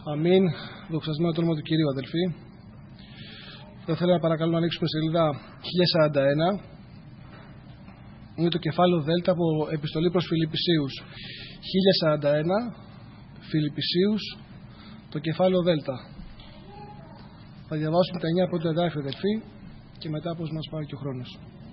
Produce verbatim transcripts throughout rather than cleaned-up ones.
Αμήν. Δοξασμένο το όνομα του Κυρίου, αδελφοί. Θα ήθελα να παρακαλώ να ανοίξουμε σελίδα χίλια σαράντα ένα. Είναι το κεφάλαιο Δέλτα από επιστολή προς Φιλιππισίους. χίλια σαράντα ένα, Φιλιππισίους, το κεφάλαιο Δέλτα. Θα διαβάσουμε τα εννιά πρώτα εδάφια, αδελφοί, και μετά πώς μας πάρει και ο χρόνος.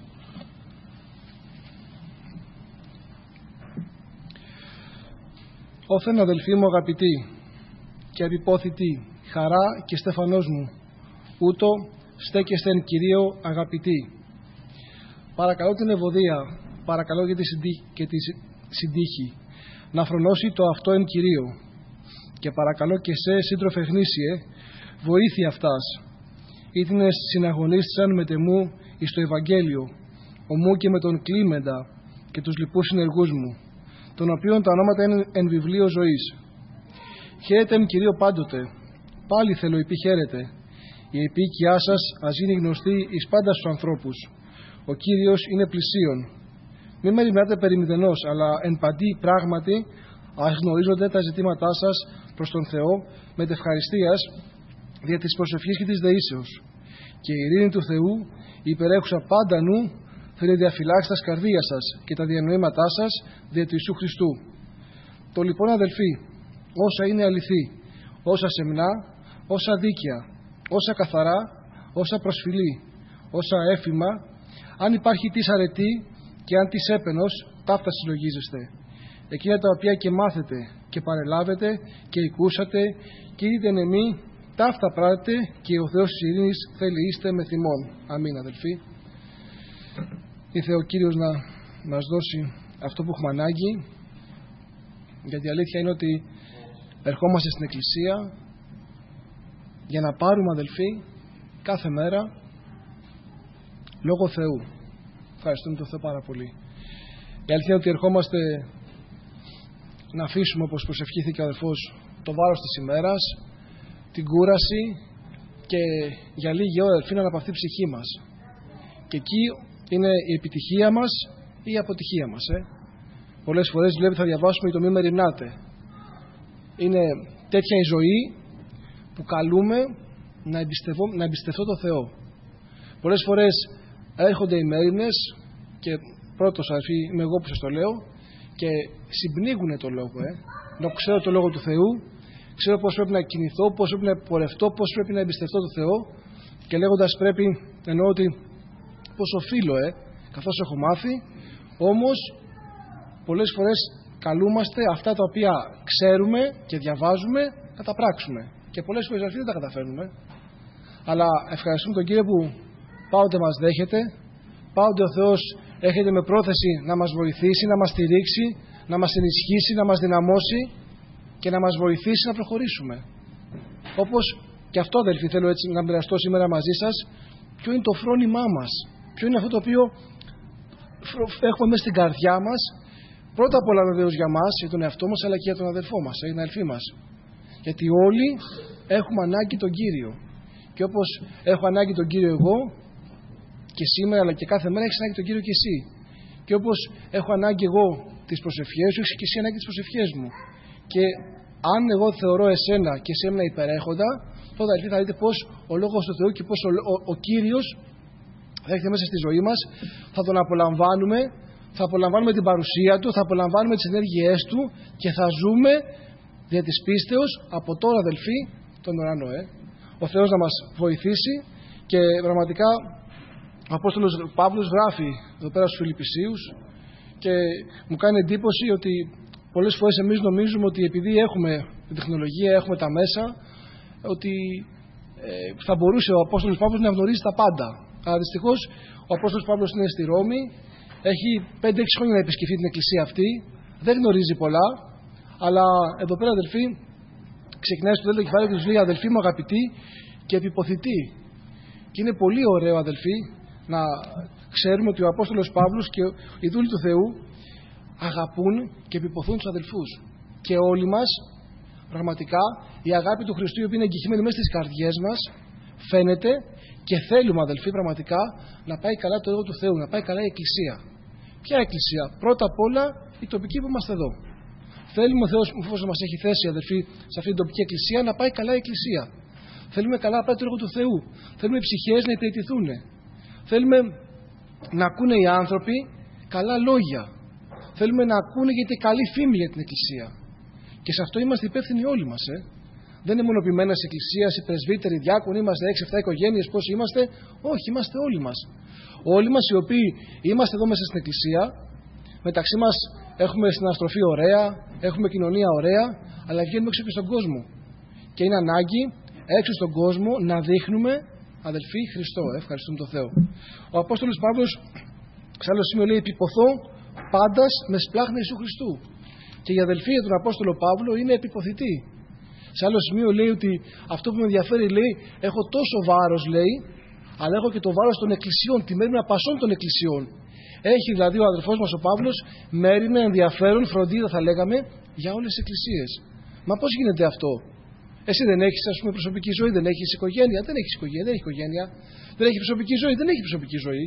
Όθεν, αδελφοί μου αγαπητοί και επιπόθητοι, χαρά και στεφανός μου, ούτω στέκεστε εν Κυρίω αγαπητοί. Παρακαλώ την ευωδία, παρακαλώ και τη, συντή, και τη συντύχη, να φρονώσει το αυτό εν Κυρίω. Και παρακαλώ και σε σύντροφε γνήσιε, βοήθεια αυτάς, ήτινες συναγωνίστησαν με τεμού εις το Ευαγγέλιο, ομού και με τον Κλίμεντα και τους λοιπούς συνεργούς μου, των οποίων τα ονόματα είναι εν βιβλίο ζωής. Χαίρετε εν Κυρίω πάντοτε, πάλι θέλω υπή χαίρετε, η επίοικιά σας ας γίνει γνωστή εις πάντα στους ανθρώπους. Ο Κύριος είναι πλησίον. Μη μεριμνάτε περί μηδενός, αλλά εν παντί πράγματι ας γνωρίζονται τα ζητήματά σας προς τον Θεό με τευχαριστίας δια της προσευχής και της δεήσεως. Και η ειρήνη του Θεού, η υπερέχουσα πάντα νου, θέλει διαφυλάξει τα σκαρδία σας και τα διανοήματά σας δια του Ιησού Χριστού. Το λοιπόν, αδελφοί, όσα είναι αληθή, όσα σεμνά, όσα δίκαια, όσα καθαρά, όσα προσφυλή, όσα έφημα, αν υπάρχει της αρετή και αν της έπαινος, ταύτα συλλογίζεστε. Εκείνα τα οποία και μάθετε και παρελάβετε και ακούσατε και είδετε εν εμεί, ταύτα πράτε και ο Θεός της ειρήνης θέλει είστε με θυμόν. Αμήν, αδελφοί. Ήρθε ο Κύριος να μας δώσει αυτό που έχουμε ανάγκη, γιατί η αλήθεια είναι ότι ερχόμαστε στην Εκκλησία για να πάρουμε, αδελφοί, κάθε μέρα λόγω Θεού. Ευχαριστούμε τον Θεό πάρα πολύ. Η αλήθεια είναι ότι ερχόμαστε να αφήσουμε, όπως προσευχήθηκε ο αδελφός, το βάρος της ημέρας, την κούραση και για λίγη ώρα, αδελφοί, να αναπαυθεί η ψυχή μας. Και εκεί είναι η επιτυχία μας ή η αποτυχία μας. Ε? Πολλές φορές βλέπει θα διαβάσουμε το μη μεριμνάτε. Είναι τέτοια η ζωή που καλούμε να, εμπιστευώ, να εμπιστευτώ το Θεό. Πολλές φορές έρχονται οι μέριμνες και πρώτος, αδελφοί, είμαι εγώ που σας το λέω, και συμπνίγουν το λόγο. Ε? Να ξέρω το λόγο του Θεού, ξέρω πώς πρέπει να κινηθώ, πώς πρέπει να πορευτώ, πώς πρέπει να εμπιστευτώ το Θεό, και λέγοντας πρέπει, εννοώ ότι πώς οφείλω, ε, καθώς έχω μάθει, όμως πολλές φορές καλούμαστε αυτά τα οποία ξέρουμε και διαβάζουμε να τα πράξουμε. Και πολλές φορές δεν τα καταφέρνουμε. Αλλά ευχαριστούμε τον Κύριο που πάντοτε μας δέχεται, πάντοτε ο Θεός έρχεται με πρόθεση να μας βοηθήσει, να μας στηρίξει, να μας ενισχύσει, να μας δυναμώσει και να μας βοηθήσει να προχωρήσουμε. Όπως και αυτό, αδελφοί, θέλω έτσι να μοιραστώ σήμερα μαζί σας, ποιο είναι το φρόνημά μας, ποιο είναι αυτό το οποίο έχουμε μέσα στην καρδιά μας, πρώτα απ' όλα βεβαίως για μας, για τον εαυτό μας, αλλά και για τον αδελφό μας, για την αδελφή μας. Γιατί όλοι έχουμε ανάγκη τον Κύριο. Και όπως έχω ανάγκη τον Κύριο εγώ και σήμερα, αλλά και κάθε μέρα, έχεις ανάγκη τον Κύριο και εσύ. Και όπως έχω ανάγκη εγώ τις προσευχές σου, έχεις και εσύ ανάγκη τις προσευχές μου. Και αν εγώ θεωρώ εσένα και εσένα υπερέχοντα, τότε αδελφοί θα δείτε πως ο λόγος του Θεού και πως ο, ο, ο Κύριος θα έρχεται μέσα στη ζωή μας, θα τον απολαμβάνουμε, θα απολαμβάνουμε την παρουσία του, θα απολαμβάνουμε τις ενέργειές του και θα ζούμε δια της πίστεως από τώρα, αδελφοί, τον ουρανό. Ε. Ο Θεός να μας βοηθήσει και πραγματικά ο Απόστολος Παύλος γράφει εδώ πέρα στους Φιλιππισίους και μου κάνει εντύπωση ότι πολλές φορές εμείς νομίζουμε ότι επειδή έχουμε την τεχνολογία, έχουμε τα μέσα, ότι ε, θα μπορούσε ο Απόστολος Παύλος να γνωρίζει τα πάντα. Αλλά δυστυχώς ο Απόστολος Παύλος είναι στη Ρώμη, έχει πέντε έξι χρόνια να επισκεφτεί την εκκλησία αυτή, δεν γνωρίζει πολλά, αλλά εδώ πέρα, αδελφοί, ξεκινάει στο δεύτερο κεφάλαιο και τους λέει, αδελφοί μου αγαπητοί και επιποθητοί. Και είναι πολύ ωραίο, αδελφοί, να ξέρουμε ότι ο Απόστολος Παύλος και οι δούλοι του Θεού αγαπούν και επιποθούν τους αδελφούς. Και όλοι μας, πραγματικά, η αγάπη του Χριστού, η οποία είναι εγγυημένη μέσα στις καρδιές μας, φαίνεται και θέλουμε, αδελφοί, πραγματικά να πάει καλά το έργο του Θεού, να πάει καλά η Εκκλησία. Ποια Εκκλησία? Πρώτα απ' όλα η τοπική που είμαστε εδώ. Θέλουμε ο Θεός, εφόσον μας έχει θέσει, αδερφοί, σε αυτή την τοπική εκκλησία, να πάει καλά η εκκλησία. Θέλουμε καλά να πάει το έργο του Θεού. Θέλουμε οι ψυχές να υπηρετηθούν. Θέλουμε να ακούνε οι άνθρωποι καλά λόγια. Θέλουμε να ακούνε γιατί καλή φήμη για την εκκλησία. Και σε αυτό είμαστε υπεύθυνοι όλοι μας. Ε. Δεν είναι μονοποιημένες εκκλησίες, οι πρεσβύτεροι, οι διάκονοι, είμαστε έξι εφτά οικογένειες, πόσοι είμαστε. Όχι, είμαστε όλοι μας. Όλοι μας οι οποίοι είμαστε εδώ μέσα στην εκκλησία, μεταξύ μας έχουμε συναστροφή ωραία, έχουμε κοινωνία ωραία, αλλά βγαίνουμε έξω και στον κόσμο. Και είναι ανάγκη έξω στον κόσμο να δείχνουμε, αδελφοί, Χριστό. Ε, ευχαριστούμε τον Θεό. Ο Απόστολος Παύλος, σε άλλο σημείο λέει: επιποθώ πάντας με σπλάχνα Ιησού Χριστού. Και η αδελφή για τον Απόστολο Παύλο είναι επιποθητή. Σε άλλο σημείο λέει ότι αυτό που με ενδιαφέρει, λέει, έχω τόσο βάρος, λέει, αλλά έχω και το βάρος των εκκλησιών, τη μέρημνα πασών των εκκλησιών. Έχει δηλαδή ο αδελφός μας ο Παύλος μέρημνα, ενδιαφέρον, φροντίδα θα λέγαμε, για όλες τις εκκλησίες. Μα πώς γίνεται αυτό? Εσύ δεν έχεις, ας πούμε, προσωπική ζωή, δεν έχεις οικογένεια, δεν έχεις οικογένεια, δεν έχει οικογένεια, δεν έχει προσωπική ζωή, δεν έχει προσωπική ζωή.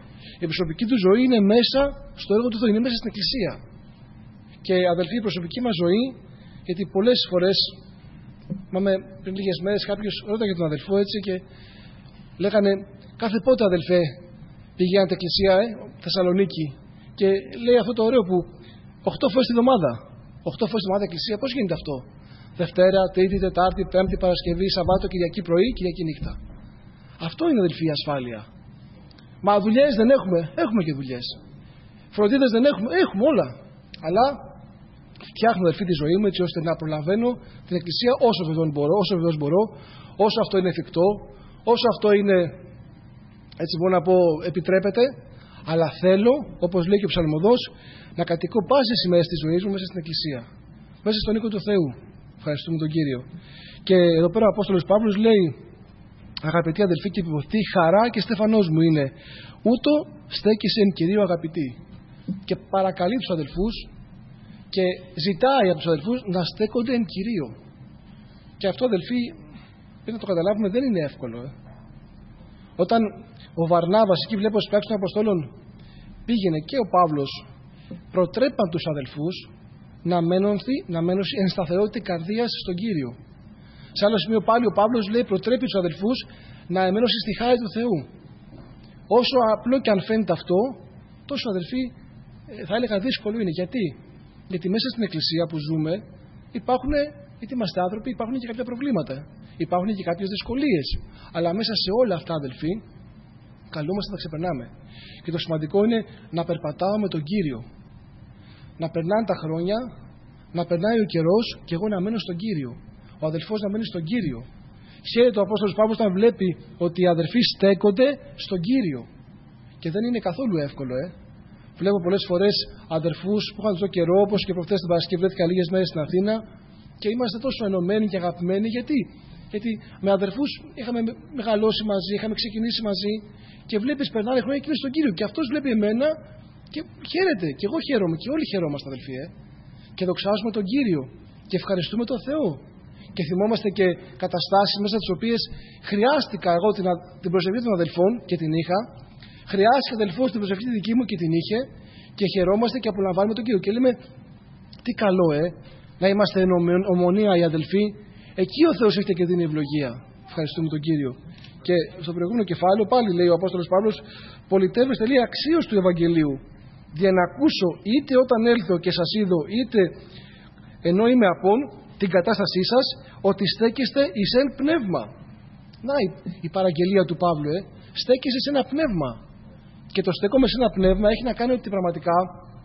Η προσωπική του ζωή είναι μέσα στο έργο του Θεού, είναι μέσα στην εκκλησία. Και αδελφοί, η προσωπική μας ζωή, γιατί πολλές φορές, μάμε πριν λίγες μέρες κάποιος ρώταγε τον αδελφό έτσι και λέγανε κάθε πότε αδελφέ πηγαίνατε εκκλησία, ε, Θεσσαλονίκη, και λέει αυτό το ωραίο που οκτώ φορές τη εβδομάδα, οκτώ φορές τη εβδομάδα εκκλησία, πώς γίνεται αυτό? Δευτέρα, Τρίτη, Τετάρτη, Πέμπτη, Παρασκευή, Σαββάτο, Κυριακή πρωί, Κυριακή νύχτα. Αυτό είναι αδελφοί η ασφάλεια. Μα δουλειές δεν έχουμε, έχουμε και δουλειές. Φροντίδες δεν έχουμε, έχουμε όλα. Αλλά φτιάχνω αδελφοί τη ζωή μου έτσι ώστε να προλαβαίνω την εκκλησία όσο βεβαίως μπορώ, όσο βεβαίως μπορώ, όσο αυτό είναι εφικτό, όσο αυτό είναι, έτσι μπορώ να πω, επιτρέπεται. Αλλά θέλω, όπως λέει και ο Ψαλμοδός, να κατοικώ πάσες ημέρες της ζωής μου μέσα στην εκκλησία, μέσα στον οίκο του Θεού. Ευχαριστούμε τον Κύριο. Και εδώ πέρα ο Απόστολος Παύλος λέει: αγαπητοί αδελφοί και επιποθητοί, χαρά και στεφανός μου είναι, ούτω στέκεσαι εν Κυρίω αγαπητοί. Και παρακαλεί τους αδελφούς και ζητάει από τους αδελφούς να στέκονται εν Κυρίω. Και αυτό, αδελφοί, πρέπει να το καταλάβουμε, δεν είναι εύκολο. Ε. Όταν ο Βαρνάβας, εκεί βλέπω στις πράξεις των Αποστόλων, πήγαινε και ο Παύλος, προτρέπαν τους αδελφούς να μένουν, να μένουν εν σταθερότητα καρδίας στον Κύριο. Σε άλλο σημείο πάλι ο Παύλος λέει, προτρέπει τους αδελφούς να μένουν στη χάρη του Θεού. Όσο απλό και αν φαίνεται αυτό, τόσο αδελφοί, θα έλεγα δύσκολο είναι. Γιατί? Γιατί μέσα στην εκκλησία που ζούμε υπάρχουν, γιατί είμαστε άνθρωποι, υπάρχουν και κάποια προβλήματα. Υπάρχουν και κάποιες δυσκολίες. Αλλά μέσα σε όλα αυτά, αδελφοί, καλούμαστε να τα ξεπερνάμε. Και το σημαντικό είναι να περπατάω με τον Κύριο. Να περνάνε τα χρόνια, να περνάει ο καιρός και εγώ να μένω στον Κύριο. Ο αδελφός να μένει στον Κύριο. Χαίρεται ο Απόστολος Παύλος όταν βλέπει ότι οι αδελφοί στέκονται στον Κύριο. Και δεν είναι καθόλου εύκολο, ε. Βλέπω πολλές φορές αδελφούς που είχαν τόσο καιρό, όπως και προχτές την Παρασκευή, βρέθηκα λίγες μέρες στην Αθήνα και είμαστε τόσο ενωμένοι και αγαπημένοι. Γιατί? Γιατί με αδελφούς είχαμε μεγαλώσει μαζί, είχαμε ξεκινήσει μαζί και βλέπεις περνάνε χρόνια και είναι στον Κύριο. Και αυτός βλέπει εμένα και χαίρεται. Και εγώ χαίρομαι και όλοι χαιρόμαστε, αδελφοί, ε. Και δοξάζουμε τον Κύριο και ευχαριστούμε τον Θεό. Και θυμόμαστε και καταστάσεις μέσα τις οποίες χρειάστηκα εγώ την, την προσευχή των αδελφών και την είχα. Χρειάστηκε αδελφός την προσευχή δική μου και την είχε. Και χαιρόμαστε και απολαμβάνουμε τον Κύριο. Και λέμε, τι καλό, ε, να είμαστε εν ομονία οι αδελφοί. Εκεί ο Θεός έχετε και δίνει ευλογία. Ευχαριστούμε τον Κύριο. Και στο προηγούμενο κεφάλαιο πάλι λέει ο Απόστολος Παύλος, πολιτεύεστε, λέει, αξίως του Ευαγγελίου. Για να ακούσω είτε όταν έλθω και σας είδω, είτε ενώ είμαι απόν, την κατάστασή σας, ότι στέκεστε εις εν πνεύμα. Να η, η παραγγελία του Παύλου, ε. Στέκεσαι σε ένα πνεύμα. Και το στέκομαι σε ένα πνεύμα έχει να κάνει ότι πραγματικά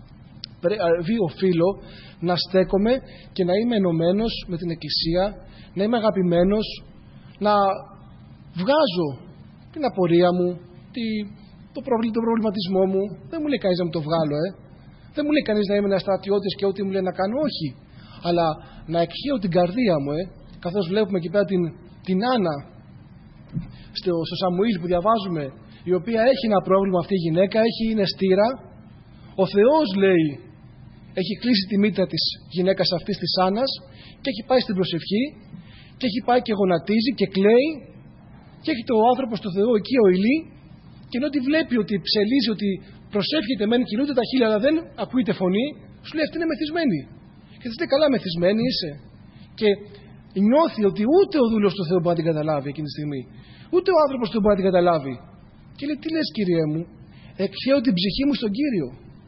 οφείλω να στέκομαι και να είμαι ενωμένος με την Εκκλησία, να είμαι αγαπημένος, να βγάζω την απορία μου, τη, το προβλη, τον προβληματισμό μου. Δεν μου λέει κανείς να μου το βγάλω, ε. Δεν μου λέει κανείς να είμαι ένας στρατιώτης και ό,τι μου λέει να κάνω, όχι. Αλλά να εκχύω την καρδία μου, ε, καθώς βλέπουμε εκεί πέρα την, την Άννα στο, στο Σαμουήλ που διαβάζουμε, η οποία έχει ένα πρόβλημα αυτή η γυναίκα, έχει, είναι στήρα. Ο Θεός, λέει, έχει κλείσει τη μήτρα της γυναίκας αυτής της Άννας και έχει πάει στην προσευχή και έχει πάει και γονατίζει και κλαίει και έχει το άνθρωπος του Θεού εκεί ο Ηλί και ενώ τη βλέπει ότι ψελίζει, ότι προσεύχεται, μεν κινούνται τα χείλη αλλά δεν ακούγεται φωνή, σου λέει αυτή είναι μεθυσμένη. Και της λέει: καλά, μεθυσμένη είσαι. Και νιώθει ότι ούτε ο δούλος του Θεού μπορεί να την καταλάβει εκείνη τη στιγμή. Ούτε ο άνθρωπος του Θεού μπορεί να την καταλάβει. Και λέει: τι λες, Κύριε μου? Εκχέω την ψυχή μου στον Κύριο.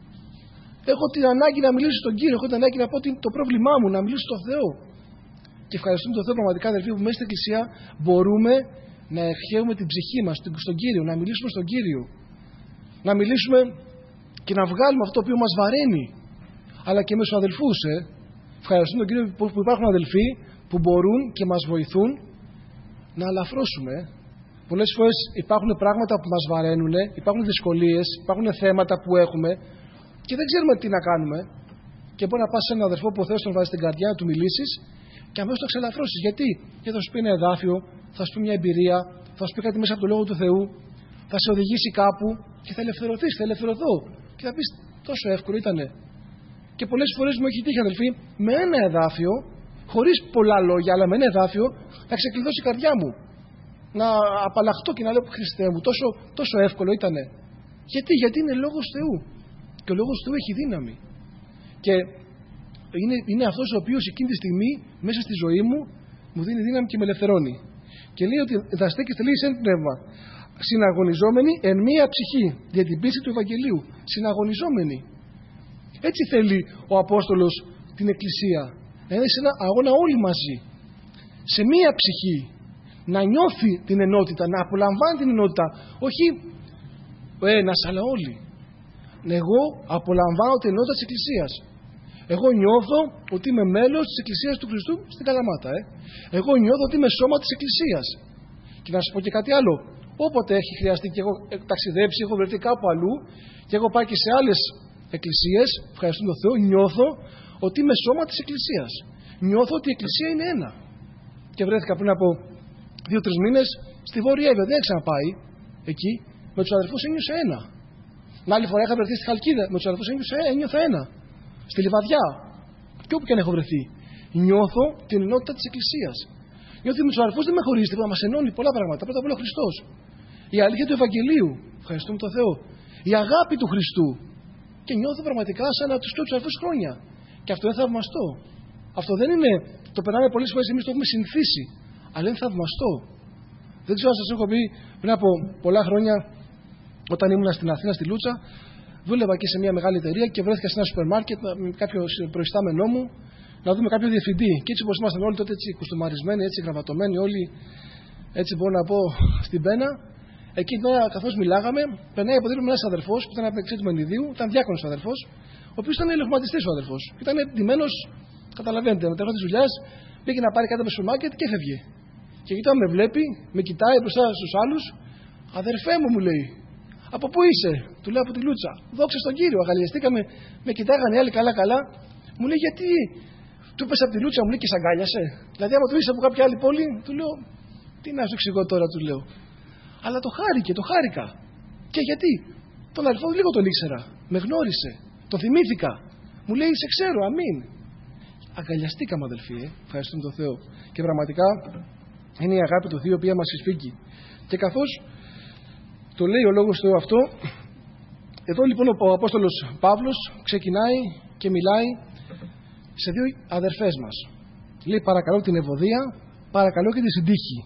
Έχω την ανάγκη να μιλήσω στον Κύριο. Έχω την ανάγκη να πω το πρόβλημά μου, να μιλήσω στον Θεό. Και ευχαριστούμε τον Θεό πραγματικά, αδελφοί, που μέσα στην Εκκλησία μπορούμε να εκχέουμε την ψυχή μας στον Κύριο, να μιλήσουμε στον Κύριο. Να μιλήσουμε και να βγάλουμε αυτό το οποίο μας βαραίνει. Αλλά και με τους αδελφούς, ε. Ευχαριστούμε τον Κύριο που υπάρχουν αδελφοί που μπορούν και μας βοηθούν να αλαφρώσουμε. Πολλές φορές υπάρχουν πράγματα που μας βαραίνουν, υπάρχουν δυσκολίες, υπάρχουν θέματα που έχουμε και δεν ξέρουμε τι να κάνουμε. Και μπορεί να πας σε έναν αδελφό που ο Θεός τον βάζει στην καρδιά να του μιλήσεις και αμέσως το ξελαφρώσεις. Γιατί? Γιατί θα σου πει ένα εδάφιο, θα σου πει μια εμπειρία, θα σου πει κάτι μέσα από το Λόγο του Θεού, θα σε οδηγήσει κάπου και θα ελευθερωθείς, θα ελευθερωθώ. Και θα πεις: τόσο εύκολο ήτανε. Και πολλές φορές μου έχει τύχει, αδελφοί, με ένα εδάφιο, χωρίς πολλά λόγια, αλλά με ένα εδάφιο, να ξεκλειδώσει η καρδιά μου. Να απαλλαχτώ και να λέω: Χριστέ μου, τόσο, τόσο εύκολο ήτανε. Γιατί? Γιατί είναι Λόγος Θεού. Και ο Λόγος Θεού έχει δύναμη. Και είναι, είναι αυτός ο οποίος εκείνη τη στιγμή, μέσα στη ζωή μου, μου δίνει δύναμη και με ελευθερώνει. Και λέει ότι θα στέκεστε, λέει, σε ένα πνεύμα. Συναγωνιζόμενοι εν μία ψυχή, για την πίστη του Ευαγγελίου. Συναγωνιζόμενοι. Έτσι θέλει ο Απόστολος την Εκκλησία. Να είναι σε ένα αγώνα όλοι μαζί. Σε μία ψυχή. Να νιώθει την ενότητα, να απολαμβάνει την ενότητα. Όχι ο ένας, αλλά όλοι. Εγώ απολαμβάνω την ενότητα της Εκκλησίας. Εγώ νιώθω ότι είμαι μέλος της Εκκλησίας του Χριστού στην Καλαμάτα. Ε. Εγώ νιώθω ότι είμαι σώμα της Εκκλησίας. Και να σας πω και κάτι άλλο. Όποτε έχει χρειαστεί και έχω ταξιδέψει, έχω βρεθεί κάπου αλλού και έχω πάει και σε άλλες εκκλησίες, ευχαριστούμε τον Θεό, νιώθω ότι είμαι σώμα της Εκκλησίας. Νιώθω ότι η Εκκλησία είναι ένα. Και βρέθηκα πριν από δύο-τρεις μήνες στη Βόρεια Εύβοια. Δεν έξανα πάει εκεί. Με τους αδερφούς ένιωσα ένα. Μια άλλη φορά είχα βρεθεί στη Χαλκίδα. Με τους αδερφούς ένιωσα ένα. Στη Λιβαδιά. Και όπου και αν έχω βρεθεί. Νιώθω την ενότητα της Εκκλησίας. Νιώθω ότι με τους αδερφούς δεν με χωρίζει τίποτα. Μας ενώνει πολλά πράγματα. Πρώτα απ' όλα ο Χριστός. Η αλήθεια του Ευαγγελίου. Ευχαριστούμε τον Θεό. Η αγάπη του Χριστού. Και νιώθω πραγματικά σαν να τους ξέρω τους αδερφούς χρόνια. Και αυτό είναι θαυμαστό. Αυτό δεν είναι. Το περνάμε πολλές φορές, εμείς το έχουμε συνηθίσει. Αλλά είναι θαυμαστό. Δεν ξέρω αν σας έχω πει πριν από πολλά χρόνια, όταν ήμουν στην Αθήνα, στη Λούτσα, δούλευα και σε μια μεγάλη εταιρεία και βρέθηκα σε ένα σούπερ μάρκετ με κάποιο προϊστάμενό μου να δούμε κάποιο διευθυντή. Και έτσι όπως ήμασταν όλοι τότε έτσι κουστομαρισμένοι, έτσι γραμματωμένοι, όλοι έτσι μπορώ να πω στην πένα, εκεί τώρα καθώς μιλάγαμε, περνάει από δίπλα μου ένας αδερφός που ήταν από την εξή του Μενιδίου, ήταν διάκονος αδερφός, ο οποίος ήταν ελεγχωματιστής ο αδερφός. Ήταν ντυμένος, καταλαβαίνετε, με τέλος της δουλειάς, πήγε να πάρει κάτι από το σούπερ μάρκετ και έφευγε. Και εκεί τώρα με βλέπει, με κοιτάει μπροστά στους άλλους, αδερφέ μου, μου λέει. Από πού είσαι? Του λέω: από τη Λούτσα. Δόξα στον Κύριο. Αγαλιαστήκαμε, με κοιτάγανε οι άλλοι καλά-καλά. Μου λέει: γιατί? Του πες από τη Λούτσα, μου λέει, και σ' αγκάλιασε. Δηλαδή, άμα του είσαι από κάποια άλλη πόλη, του λέω: τι να σου εξηγώ τώρα, του λέω. Αλλά το χάρηκε, το χάρηκα. Και γιατί? Τον αδελφό λίγο τον ήξερα. Με γνώρισε. Τον θυμήθηκα. Μου λέει: σε ξέρω, αμήν. Αγκαλιαστήκαμε, αδελφοί. Ε. Ευχαριστούμε τον Θεό. Και πραγματικά είναι η αγάπη του Θεού η οποία μας εισφύγει. Και καθώς το λέει ο Λόγος του Θεού αυτό, εδώ λοιπόν ο Απόστολος Παύλος ξεκινάει και μιλάει σε δύο αδερφές μας. Λέει: παρακαλώ την Ευωδία, παρακαλώ και τη Συντύχη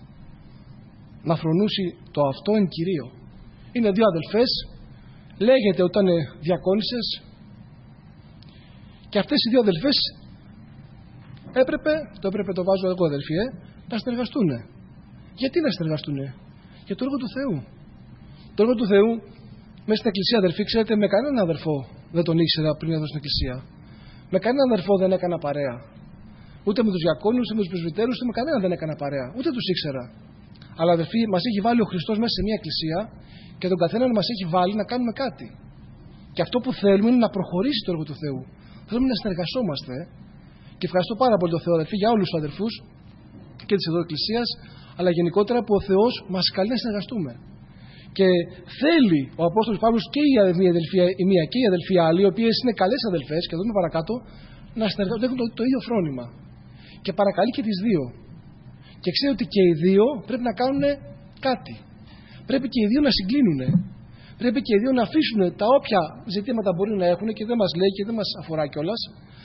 να φρονούσει το αυτό εν Κυρίω. Είναι δύο αδελφές, λέγεται ότι ήταν διακόνισσες και αυτές οι δύο αδελφές έπρεπε, το έπρεπε το βάζω εγώ αδελφοί, ε, να συνεργαστούν. Γιατί να συνεργαστούν? Για το έργο του Θεού. Το έργο του Θεού μέσα στην Εκκλησία, αδελφοί, ξέρετε, με κανέναν αδερφό δεν τον ήξερα πριν εδώ στην Εκκλησία. Με κανέναν αδερφό δεν έκανα παρέα. Ούτε με τους διακόνους, ούτε με τους πρεσβυτέρους, ούτε με κανέναν δεν έκανα παρέα. Ούτε τους ήξερα. Αλλά αδελφοί, μας έχει βάλει ο Χριστός μέσα σε μια Εκκλησία και τον καθέναν μας έχει βάλει να κάνουμε κάτι. Και αυτό που θέλουμε είναι να προχωρήσει το έργο του Θεού. Θέλουμε να συνεργαζόμαστε. Και ευχαριστώ πάρα πολύ τον Θεό, αδελφοί, για όλους τους αδερφούς και της εδώ Εκκλησίας, αλλά γενικότερα που ο Θεός μας καλεί να συνεργαστούμε. Και θέλει ο Απόστολος Παύλος και η αδελφία η μία και η αδελφία άλλη, οι οποίες είναι καλές αδελφές, και δούμε παρακάτω, να συνεργαστούν, έχουν το, το ίδιο φρόνημα. Και παρακαλεί και τις δύο. Και ξέρει ότι και οι δύο πρέπει να κάνουν κάτι. Πρέπει και οι δύο να συγκλίνουν. Πρέπει και οι δύο να αφήσουν τα όποια ζητήματα μπορεί να έχουν και δεν μας λέει και δεν μας αφορά κιόλας.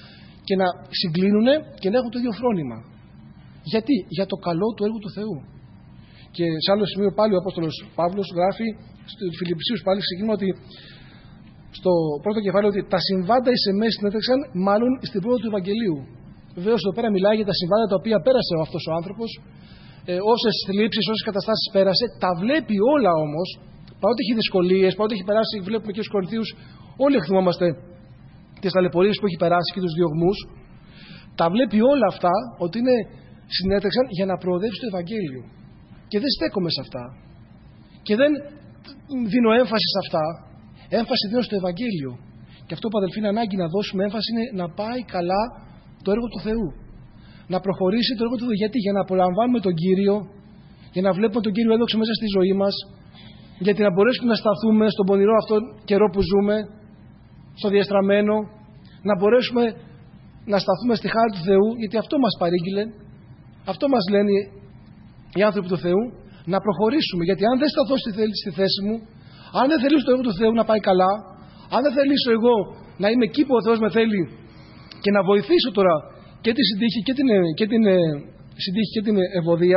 και να συγκλίνουν και να έχουν το ίδιο φρόνημα. Γιατί? Για το καλό του έργου του Θεού. Και σε άλλο σημείο πάλι ο Απόστολος Παύλος γράφει στους Φιλιππισίους, πάλι ξεκινούμε ότι στο πρώτο κεφάλαιο, ότι τα συμβάντα εις εμές συνέτρεξαν μάλλον στην πρόοδο του Ευαγγελίου. Βεβαίως εδώ πέρα μιλάει για τα συμβάντα τα οποία πέρασε αυτός ο άνθρωπος, ε, όσες θλίψεις, όσες καταστάσεις πέρασε, τα βλέπει όλα όμως, παρότι έχει δυσκολίες, παρότι έχει περάσει, βλέπουμε και τους Κορινθίους, όλοι θυμόμαστε τις ταλαιπωρίες που έχει περάσει και τους διωγμούς, τα βλέπει όλα αυτά ότι είναι, συνέτρεξαν για να προοδεύσει το Ευαγγέλιο. Και δεν στέκομαι σε αυτά. Και δεν δίνω έμφαση σε αυτά. Έμφαση δίνω στο Ευαγγέλιο. Και αυτό που αδελφοί είναι ανάγκη να δώσουμε έμφαση είναι να πάει καλά το έργο του Θεού. Να προχωρήσει το έργο του Θεού. Γιατί? Για να απολαμβάνουμε τον Κύριο, για να βλέπουμε τον Κύριο έδοξο μέσα στη ζωή μας, γιατί να μπορέσουμε να σταθούμε στον πονηρό αυτόν καιρό που ζούμε, στο διεστραμμένο, να μπορέσουμε να σταθούμε στη χάρη του Θεού, γιατί αυτό μας παρήγγειλε, αυτό μας λένε οι άνθρωποι του Θεού, να προχωρήσουμε. Γιατί αν δεν σταθώ στη, στη θέση μου, αν δεν θελήσω το έργο του Θεού να πάει καλά, αν δεν θελήσω εγώ να είμαι εκεί που ο Θεός με θέλει και να βοηθήσω τώρα και τη συντύχη και την, και την συντύχη και την ευωδία,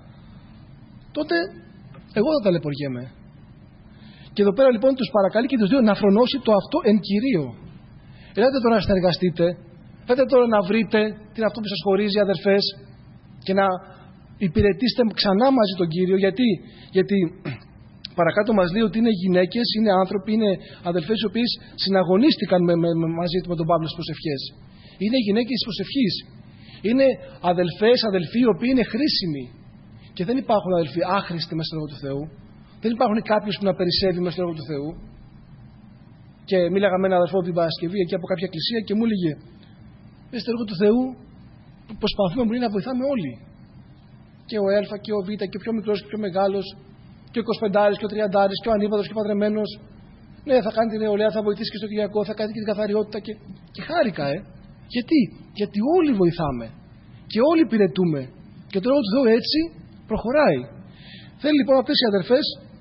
τότε εγώ θα ταλαιπωριέμαι. Και εδώ πέρα λοιπόν τους παρακαλεί και τους δύο να φρονώσει το αυτό εν Κυρίω. Ελάτε τώρα να συνεργαστείτε, ελάτε τώρα να βρείτε τι είναι αυτό που σας χωρίζει, αδερφές, και να υπηρετήστε ξανά μαζί τον Κύριο. Γιατί, γιατί παρακάτω μας λέει ότι είναι γυναίκες, είναι άνθρωποι, είναι αδελφές οι οποίες συναγωνίστηκαν με, με, με, μαζί με τον Παύλο στις προσευχές. Είναι γυναίκες της προσευχής. Είναι αδελφές, αδελφοί οι οποίοι είναι χρήσιμοι. Και δεν υπάρχουν αδελφοί άχρηστοι μέσα στο έργο του Θεού. Δεν υπάρχουν κάποιος που να περισσεύει μέσα στο έργο του Θεού. Και μίλαγα με έναν αδελφό την Παρασκευή εκεί από κάποια εκκλησία και μου έλεγε: μέσα στο έργο του Θεού προσπαθούμε πολύ να βοηθάμε όλοι. Και ο Α και ο Β και ο πιο μικρός και ο πιο μεγάλος, και ο εικοσιπεντάρης και ο τριαντάρης και ο ανήπαντρος και ο παντρεμένος. Ναι, θα κάνει την νεολαία, θα βοηθήσει και στο Κυριακό, θα κάνει και την καθαριότητα. Και, και χάρηκα, ε. Γιατί? Γιατί όλοι βοηθάμε. Και όλοι υπηρετούμε. Και το έργο του Θεού έτσι προχωράει. Θέλει λοιπόν αυτές οι αδερφές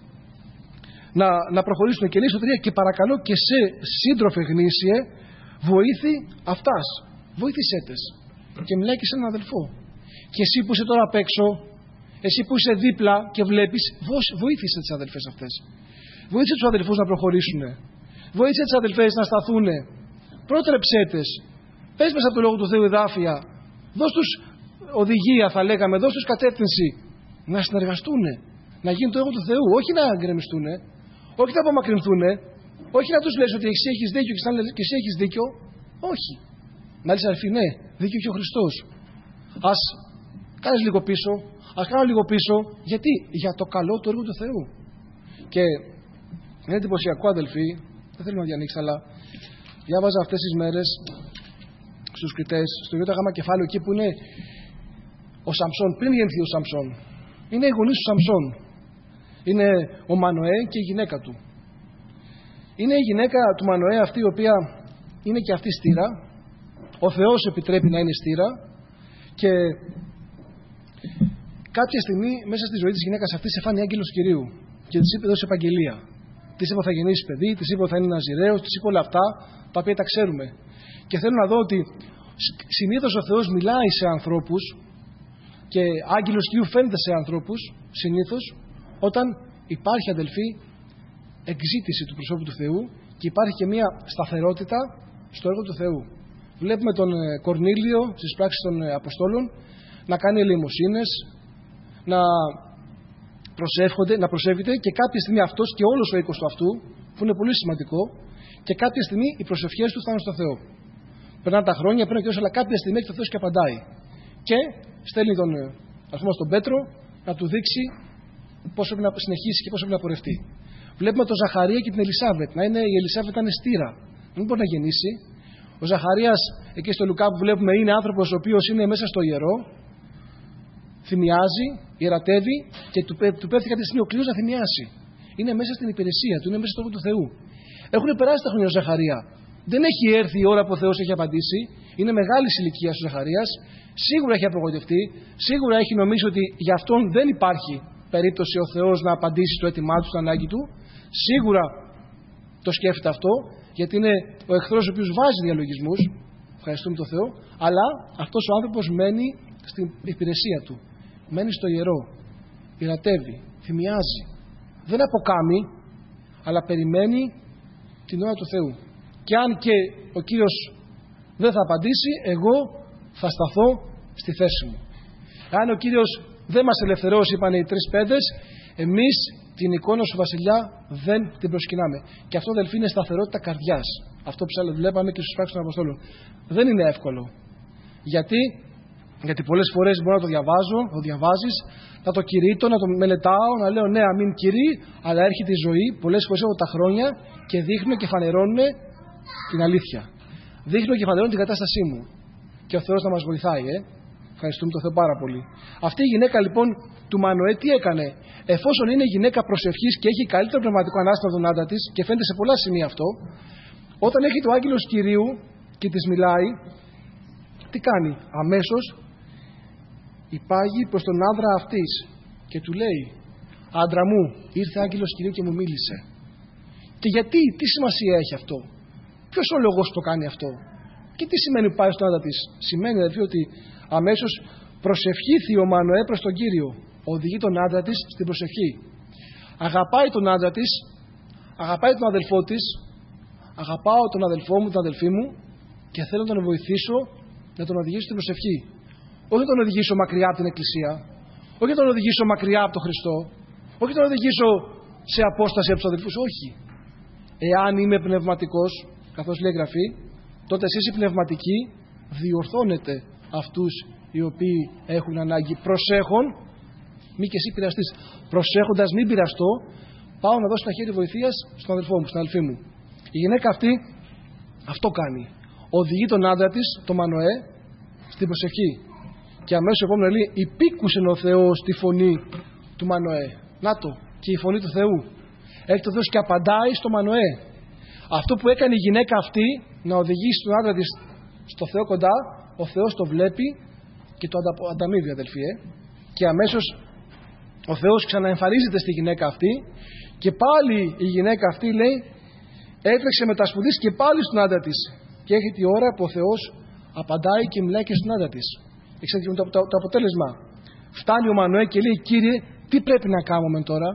να, να προχωρήσουν. Και λέει στο τρία: και παρακαλώ και σε σύντροφε γνήσιε, βοήθη αυτάς. Βοήθησέ τες. Και μιλάει και σε έναν αδελφό. Και εσύ που είσαι τώρα απ' έξω, εσύ που είσαι δίπλα και βλέπεις, βοήθησε τις αδελφές αυτές. Βοήθησε τους αδελφούς να προχωρήσουν. Βοήθησε τις αδελφές να σταθούν. Πρότρεψέ τες. Πες μέσα από το λόγο του Θεού εδάφια. Δώσ' τους οδηγία, θα λέγαμε, δώσ' τους κατεύθυνση. Να συνεργαστούν. Να γίνει το έργο του Θεού. Όχι να γκρεμιστούν. Όχι να απομακρυνθούν. Όχι να τους λες ότι εσύ έχεις δίκιο και εσύ έχεις δίκιο. Όχι. Μάλιστα, αρφή, ναι, δίκιο έχει ο Χριστός. Ας κάνεις λίγο πίσω. Ας κάνω λίγο πίσω. Γιατί? Για το καλό του έργου του Θεού. Και είναι εντυπωσιακό, αδελφοί, δεν θέλω να διανοίξω, αλλά διάβαζα αυτές τις μέρες στους Κριτές, στο Ι Γ κεφάλαιο, εκεί που είναι ο Σαμψόν, πριν γεννηθεί ο Σαμψόν. Είναι οι γονείς του Σαμψόν. Είναι ο Μανοέ και η γυναίκα του. Είναι η γυναίκα του Μανοέ αυτή, η οποία είναι και αυτή στήρα. Ο Θεός επιτρέπει να είναι στήρα. Και κάποια στιγμή μέσα στη ζωή της γυναίκας αυτής εφάνει άγγελος Κυρίου και της είπε: δώσε επαγγελία. Της είπε: θα γεννήσει παιδί, της είπε: θα είναι Ναζιραίος, της είπε όλα αυτά τα οποία τα ξέρουμε. Και θέλω να δω ότι συνήθως ο Θεός μιλάει σε ανθρώπους και άγγελος Κυρίου φαίνεται σε ανθρώπους συνήθως όταν υπάρχει, αδελφοί, εκζήτηση του προσώπου του Θεού και υπάρχει και μια σταθερότητα στο έργο του Θεού. Βλέπουμε τον Κορνήλιο στις πράξεις των Αποστόλων να κάνει ελεημοσύνες, να προσεύχονται, να προσεύχεται, και κάποια στιγμή αυτός και όλος ο οίκος του αυτού, που είναι πολύ σημαντικό, και κάποια στιγμή οι προσευχές του φτάνουν στο Θεό. Περνάνε τα χρόνια, περνάνε και όσο, αλλά κάποια στιγμή έχει το Θεός και απαντάει. Και στέλνει τον, ας πούμε, στον Πέτρο να του δείξει πώς πρέπει να συνεχίσει και πώς πρέπει να πορευτεί. Βλέπουμε τον Ζαχαρία και την Ελισάβετ. Να είναι, η Ελισάβετ ήταν στήρα. Δεν μπορεί να γεννήσει. Ο Ζαχαρίας, εκεί στο Λουκά που βλέπουμε, είναι άνθρωπος ο οποίος είναι μέσα στο ιερό, θυμιάζει, ιερατεύει και του, του πέφτει κάποια στιγμή ο κλήρος να θυμιάσει. Είναι μέσα στην υπηρεσία του, είναι μέσα στο έργο του Θεού. Έχουν περάσει τα χρόνια ο Ζαχαρία. Δεν έχει έρθει η ώρα που ο Θεός έχει απαντήσει. Είναι μεγάλη ηλικία ο Ζαχαρίας. Σίγουρα έχει απογοητευτεί. Σίγουρα έχει νομίσει ότι για αυτόν δεν υπάρχει περίπτωση ο Θεός να απαντήσει στο αίτημά του, στην ανάγκη του. Σίγουρα το σκέφτεται αυτό, γιατί είναι ο εχθρός ο οποίος βάζει διαλογισμούς. Ευχαριστούμε τον Θεό. Αλλά αυτός ο άνθρωπος μένει στην υπηρεσία του. Μένει στο ιερό. Πειρατεύει. Θυμιάζει. Δεν αποκάμει, αλλά περιμένει την ώρα του Θεού. Και αν και ο Κύριος δεν θα απαντήσει, εγώ θα σταθώ στη θέση μου. Αν ο Κύριος δεν μας ελευθερώσει, είπαν οι τρεις παιδες, εμείς την εικόνα σου βασιλιά δεν την προσκυνάμε. Και αυτό, αδελφοί, είναι σταθερότητα καρδιάς. Αυτό που βλέπαμε και στους Πράξεις των Αποστόλων. Δεν είναι εύκολο. Γιατί, Γιατί πολλές φορές μπορώ να το διαβάζω, να το διαβάζεις, να το κηρύττω, να το μελετάω, να λέω ναι, αμήν Κύριε, αλλά έρχεται η ζωή, πολλές φορές από τα χρόνια και δείχνουν και φανερώνουν την αλήθεια. Δείχνουν και φανερώνουν την κατάστασή μου. Και ο Θεός να μας βοηθάει, ε. Ευχαριστούμε τον Θεό πάρα πολύ. Αυτή η γυναίκα λοιπόν του Μανοέ τι έκανε? Εφόσον είναι γυναίκα προσευχής και έχει καλύτερο πνευματικό ανάστημα από τον άντρα της, και φαίνεται σε πολλά σημεία αυτό, όταν έχει το άγγελος Κυρίου και της μιλάει, τι κάνει? Αμέσως υπάγει προς τον άντρα αυτής και του λέει: άντρα μου, ήρθε άγγελος Κυρίου και μου μίλησε. Και γιατί, τι σημασία έχει αυτό? Ποιος ο λόγος το κάνει αυτό? Και τι σημαίνει πάει στον άντρα της? Σημαίνει δηλαδή ότι αμέσως προσευχήθη ο Μανοέ προς τον Κύριο. Οδηγεί τον άντρα της στην προσευχή. Αγαπάει τον άντρα της, αγαπάει τον αδελφό της, αγαπάω τον αδελφό μου, την αδελφή μου και θέλω να τον βοηθήσω να τον οδηγήσω στην προσευχή. Όχι να τον οδηγήσω μακριά από την Εκκλησία, όχι να τον οδηγήσω μακριά από τον Χριστό, όχι να τον οδηγήσω σε απόσταση από τους αδελφούς, όχι. Εάν είμαι πνευματικός, καθώς λέει η Γραφή, τότε εσείς οι πνευματικοί διορθώνετε αυτούς οι οποίοι έχουν ανάγκη προσέχων, μη και εσύ πειραστείς. Προσέχοντας μην πειραστώ, πάω να δώσω ένα χέρι βοηθείας στον αδελφό μου, στην αδελφή μου. Η γυναίκα αυτή αυτό κάνει. Οδηγεί τον άντρα της, τον Μανοέ, στην προσευχή. Και αμέσως επόμενο λέει: υπήκουσε ο Θεός τη φωνή του Μανοέ. Να το, και η φωνή του Θεού. Έρχεται ο Θεός και απαντάει στο Μανοέ. Αυτό που έκανε η γυναίκα αυτή, να οδηγήσει τον άντρα της στο Θεό κοντά, ο Θεός το βλέπει και το ανταμείβει, αδελφοί. Ε. Και αμέσως ο Θεός ξαναεμφανίζεται στη γυναίκα αυτή και πάλι η γυναίκα αυτή λέει έτρεξε με τα σπουδής και πάλι στον άντρα της. Και έχει τη ώρα που ο Θεός απαντάει και μιλάει και στον άντρα της. Ξέρετε το, το, το αποτέλεσμα? Φτάνει ο Μανοέ και λέει: Κύριε, τι πρέπει να κάνουμε τώρα?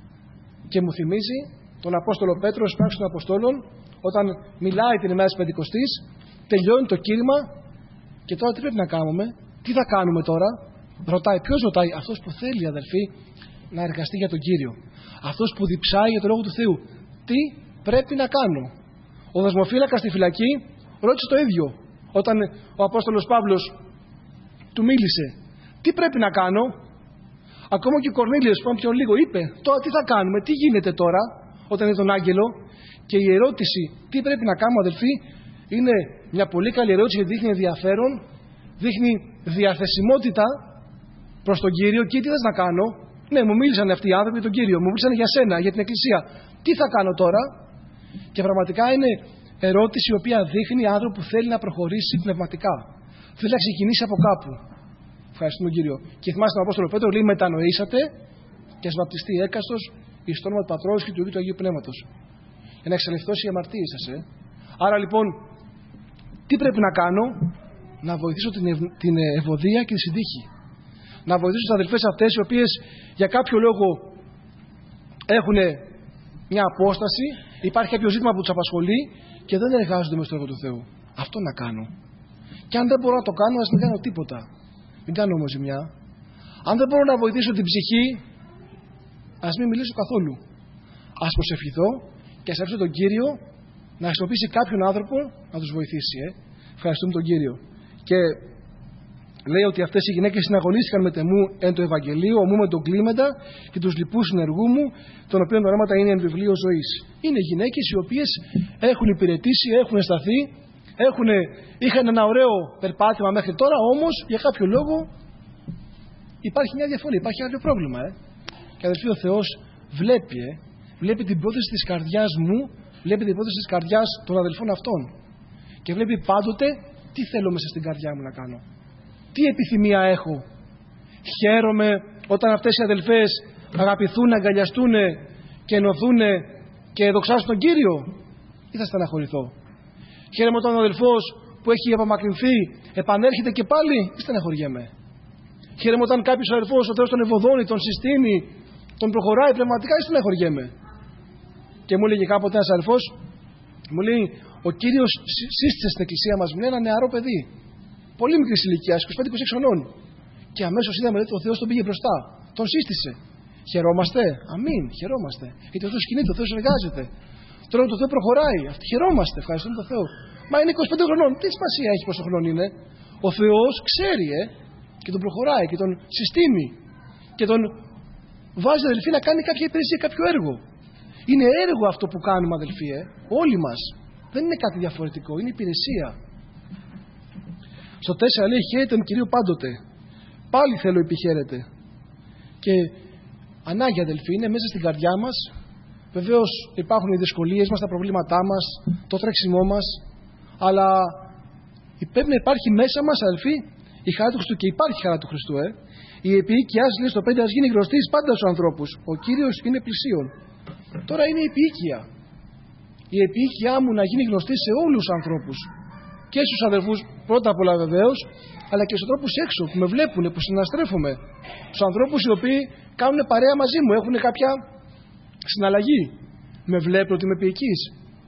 Και μου θυμίζει τον Απόστολο Πέτρο στις Πράξεις των Αποστόλων, όταν μιλάει την ημέρα της Πεντηκοστής, τελειώνει το κήρυγμα και τώρα τι πρέπει να κάνουμε? Τι θα κάνουμε τώρα? Ρωτάει. Ποιος ρωτάει? Αυτός που θέλει, αδελφοί, να εργαστεί για τον Κύριο. Αυτός που διψάει για τον Λόγο του Θεού. Τι πρέπει να κάνω? Ο δεσμοφύλακας στη φυλακή ρώτησε το ίδιο. Όταν ο Απόστολος Παύλος του μίλησε, τι πρέπει να κάνω? Ακόμα και ο Κορνήλιος, πάμε πιο λίγο, είπε: τώρα τι θα κάνουμε, τι γίνεται τώρα? Όταν είναι τον άγγελο. Και η ερώτηση τι πρέπει να κάνουμε, αδελφοί, είναι μια πολύ καλή ερώτηση, γιατί δείχνει ενδιαφέρον, δείχνει διαθεσιμότητα προς τον Κύριο. Και τι θες να κάνω? Ναι, μου μίλησαν αυτοί οι άνθρωποι για τον Κύριο, μου μίλησαν για σένα, για την Εκκλησία. Τι θα κάνω τώρα? Και πραγματικά είναι ερώτηση η οποία δείχνει άνθρωπο που θέλει να προχωρήσει πνευματικά. Θέλει να ξεκινήσει από κάπου. Ευχαριστούμε τον Κύριο. Και θυμάστε τον Απόστολο Πέτρο, λέει: μετανοήσατε και ας βαπτιστεί έκαστος εις το όνομα του Πατρός και του Υιού του Αγίου Πνεύματος. Για να εξελευθώσει οι αμαρτίες σας. Ε. Άρα λοιπόν, τι πρέπει να κάνω? Να βοηθήσω την, ευ... την ευωδία και τη συντύχη. Να βοηθήσω τις αδελφές αυτές οι οποίες για κάποιο λόγο έχουν μια απόσταση, υπάρχει κάποιο ζήτημα που τους απασχολεί και δεν εργάζονται με στο έργο του Θεού. Αυτό να κάνω. Και αν δεν μπορώ να το κάνω, ας μην κάνω τίποτα. Μην κάνω όμως ζημιά. Αν δεν μπορώ να βοηθήσω την ψυχή, ας μην μιλήσω καθόλου. Ας προσευχηθώ και ας αφήσω τον Κύριο να χρησιμοποιήσει κάποιον άνθρωπο να τους βοηθήσει. Ε. Ευχαριστούμε τον Κύριο. Και λέει ότι αυτές οι γυναίκες συναγωνίστηκαν με τεμού εν το Ευαγγελίο, ομού με τον κλίμεντα και τους λοιπούς συνεργού μου, των οποίων τα ονόματα είναι εν βιβλίο ζωής. Είναι γυναίκες οι οποίες έχουν υπηρετήσει, έχουν σταθεί, έχουν, είχαν ένα ωραίο περπάτημα μέχρι τώρα, όμως για κάποιο λόγο υπάρχει μια διαφορά, υπάρχει άλλο πρόβλημα. Ε. Και αδελφοί, ο Θεός βλέπει, ε, βλέπει την πρόθεση της καρδιάς μου, βλέπει την πρόθεση της καρδιάς των αδελφών αυτών. Και βλέπει πάντοτε τι θέλω μέσα στην καρδιά μου να κάνω. Τι επιθυμία έχω. Χαίρομαι όταν αυτές οι αδελφές αγαπηθούν, αγκαλιαστούν και ενωθούν και δοξάσουν τον Κύριο, ή θα στεναχωρηθώ? Χαίρομαι όταν ο αδελφός που έχει απομακρυνθεί επανέρχεται και πάλι, ή στεναχωριέμαι? Χαίρομαι όταν κάποιος αδερφός, ο Θεός τον ευωδώνει, τον συστήνει, τον προχωράει πνευματικά, ή στεναχωριέμαι? Και μου έλεγε κάποτε ένας αδερφός, μου λέει, ο Κύριος σύστησε στην εκκλησία μας με ένα νεαρό παιδί, πολύ μικρής ηλικίας, είκοσι πέντε είκοσι έξι χρονών. Και αμέσως είδαμε ότι ο Θεός τον πήγε μπροστά, τον σύστησε. Χαιρόμαστε? Αμήν, χαιρόμαστε. Γιατί ο Θεός κινείται, ο Θεός εργάζεται. Τώρα το Θεό προχωράει. Αυτή χαιρόμαστε, ευχαριστούμε τον Θεό. Μα είναι είκοσι πέντε χρονών, τι σημασία έχει πόσο χρόνο είναι? Ο Θεός ξέρει, ε, και τον προχωράει και τον συστήνει. Και τον βάζει, αδελφοί, να κάνει κάποια υπηρεσία, κάποιο έργο. Είναι έργο αυτό που κάνουμε, αδελφοί, ε, όλοι μας. Δεν είναι κάτι διαφορετικό, είναι υπηρεσία. Στο τέσσερα λέει, χαίρετε τον Κυρίο πάντοτε. Πάλι θέλω επιχαίρετε. Και ανάγκη, αδελφοί, είναι μέσα στην καρδιά μας. Βεβαίως υπάρχουν οι δυσκολίες μας, τα προβλήματά μας, το τρέξιμό μας, αλλά πρέπει να υπάρχει μέσα μας, αδελφοί, η χαρά του Χριστού. Και υπάρχει χαρά του Χριστού, ε. Η επίοικιά, λέει στο πέντε, ας γίνει γνωστή πάντα στους ανθρώπους. Ο Κύριος είναι πλησίον. Τώρα είναι η επίοικια. Η επίοικιά μου να γίνει γνωστή σε όλους τους ανθρώπους. Και στους αδελφούς πρώτα απ' όλα βεβαίως, αλλά και στους ανθρώπους έξω που με βλέπουν, που συναστρέφομαι. Στους ανθρώπους οι οποίοι κάνουν παρέα μαζί μου, έχουν κάποια συναλλαγή. Με βλέπουν ότι είμαι επίοικης?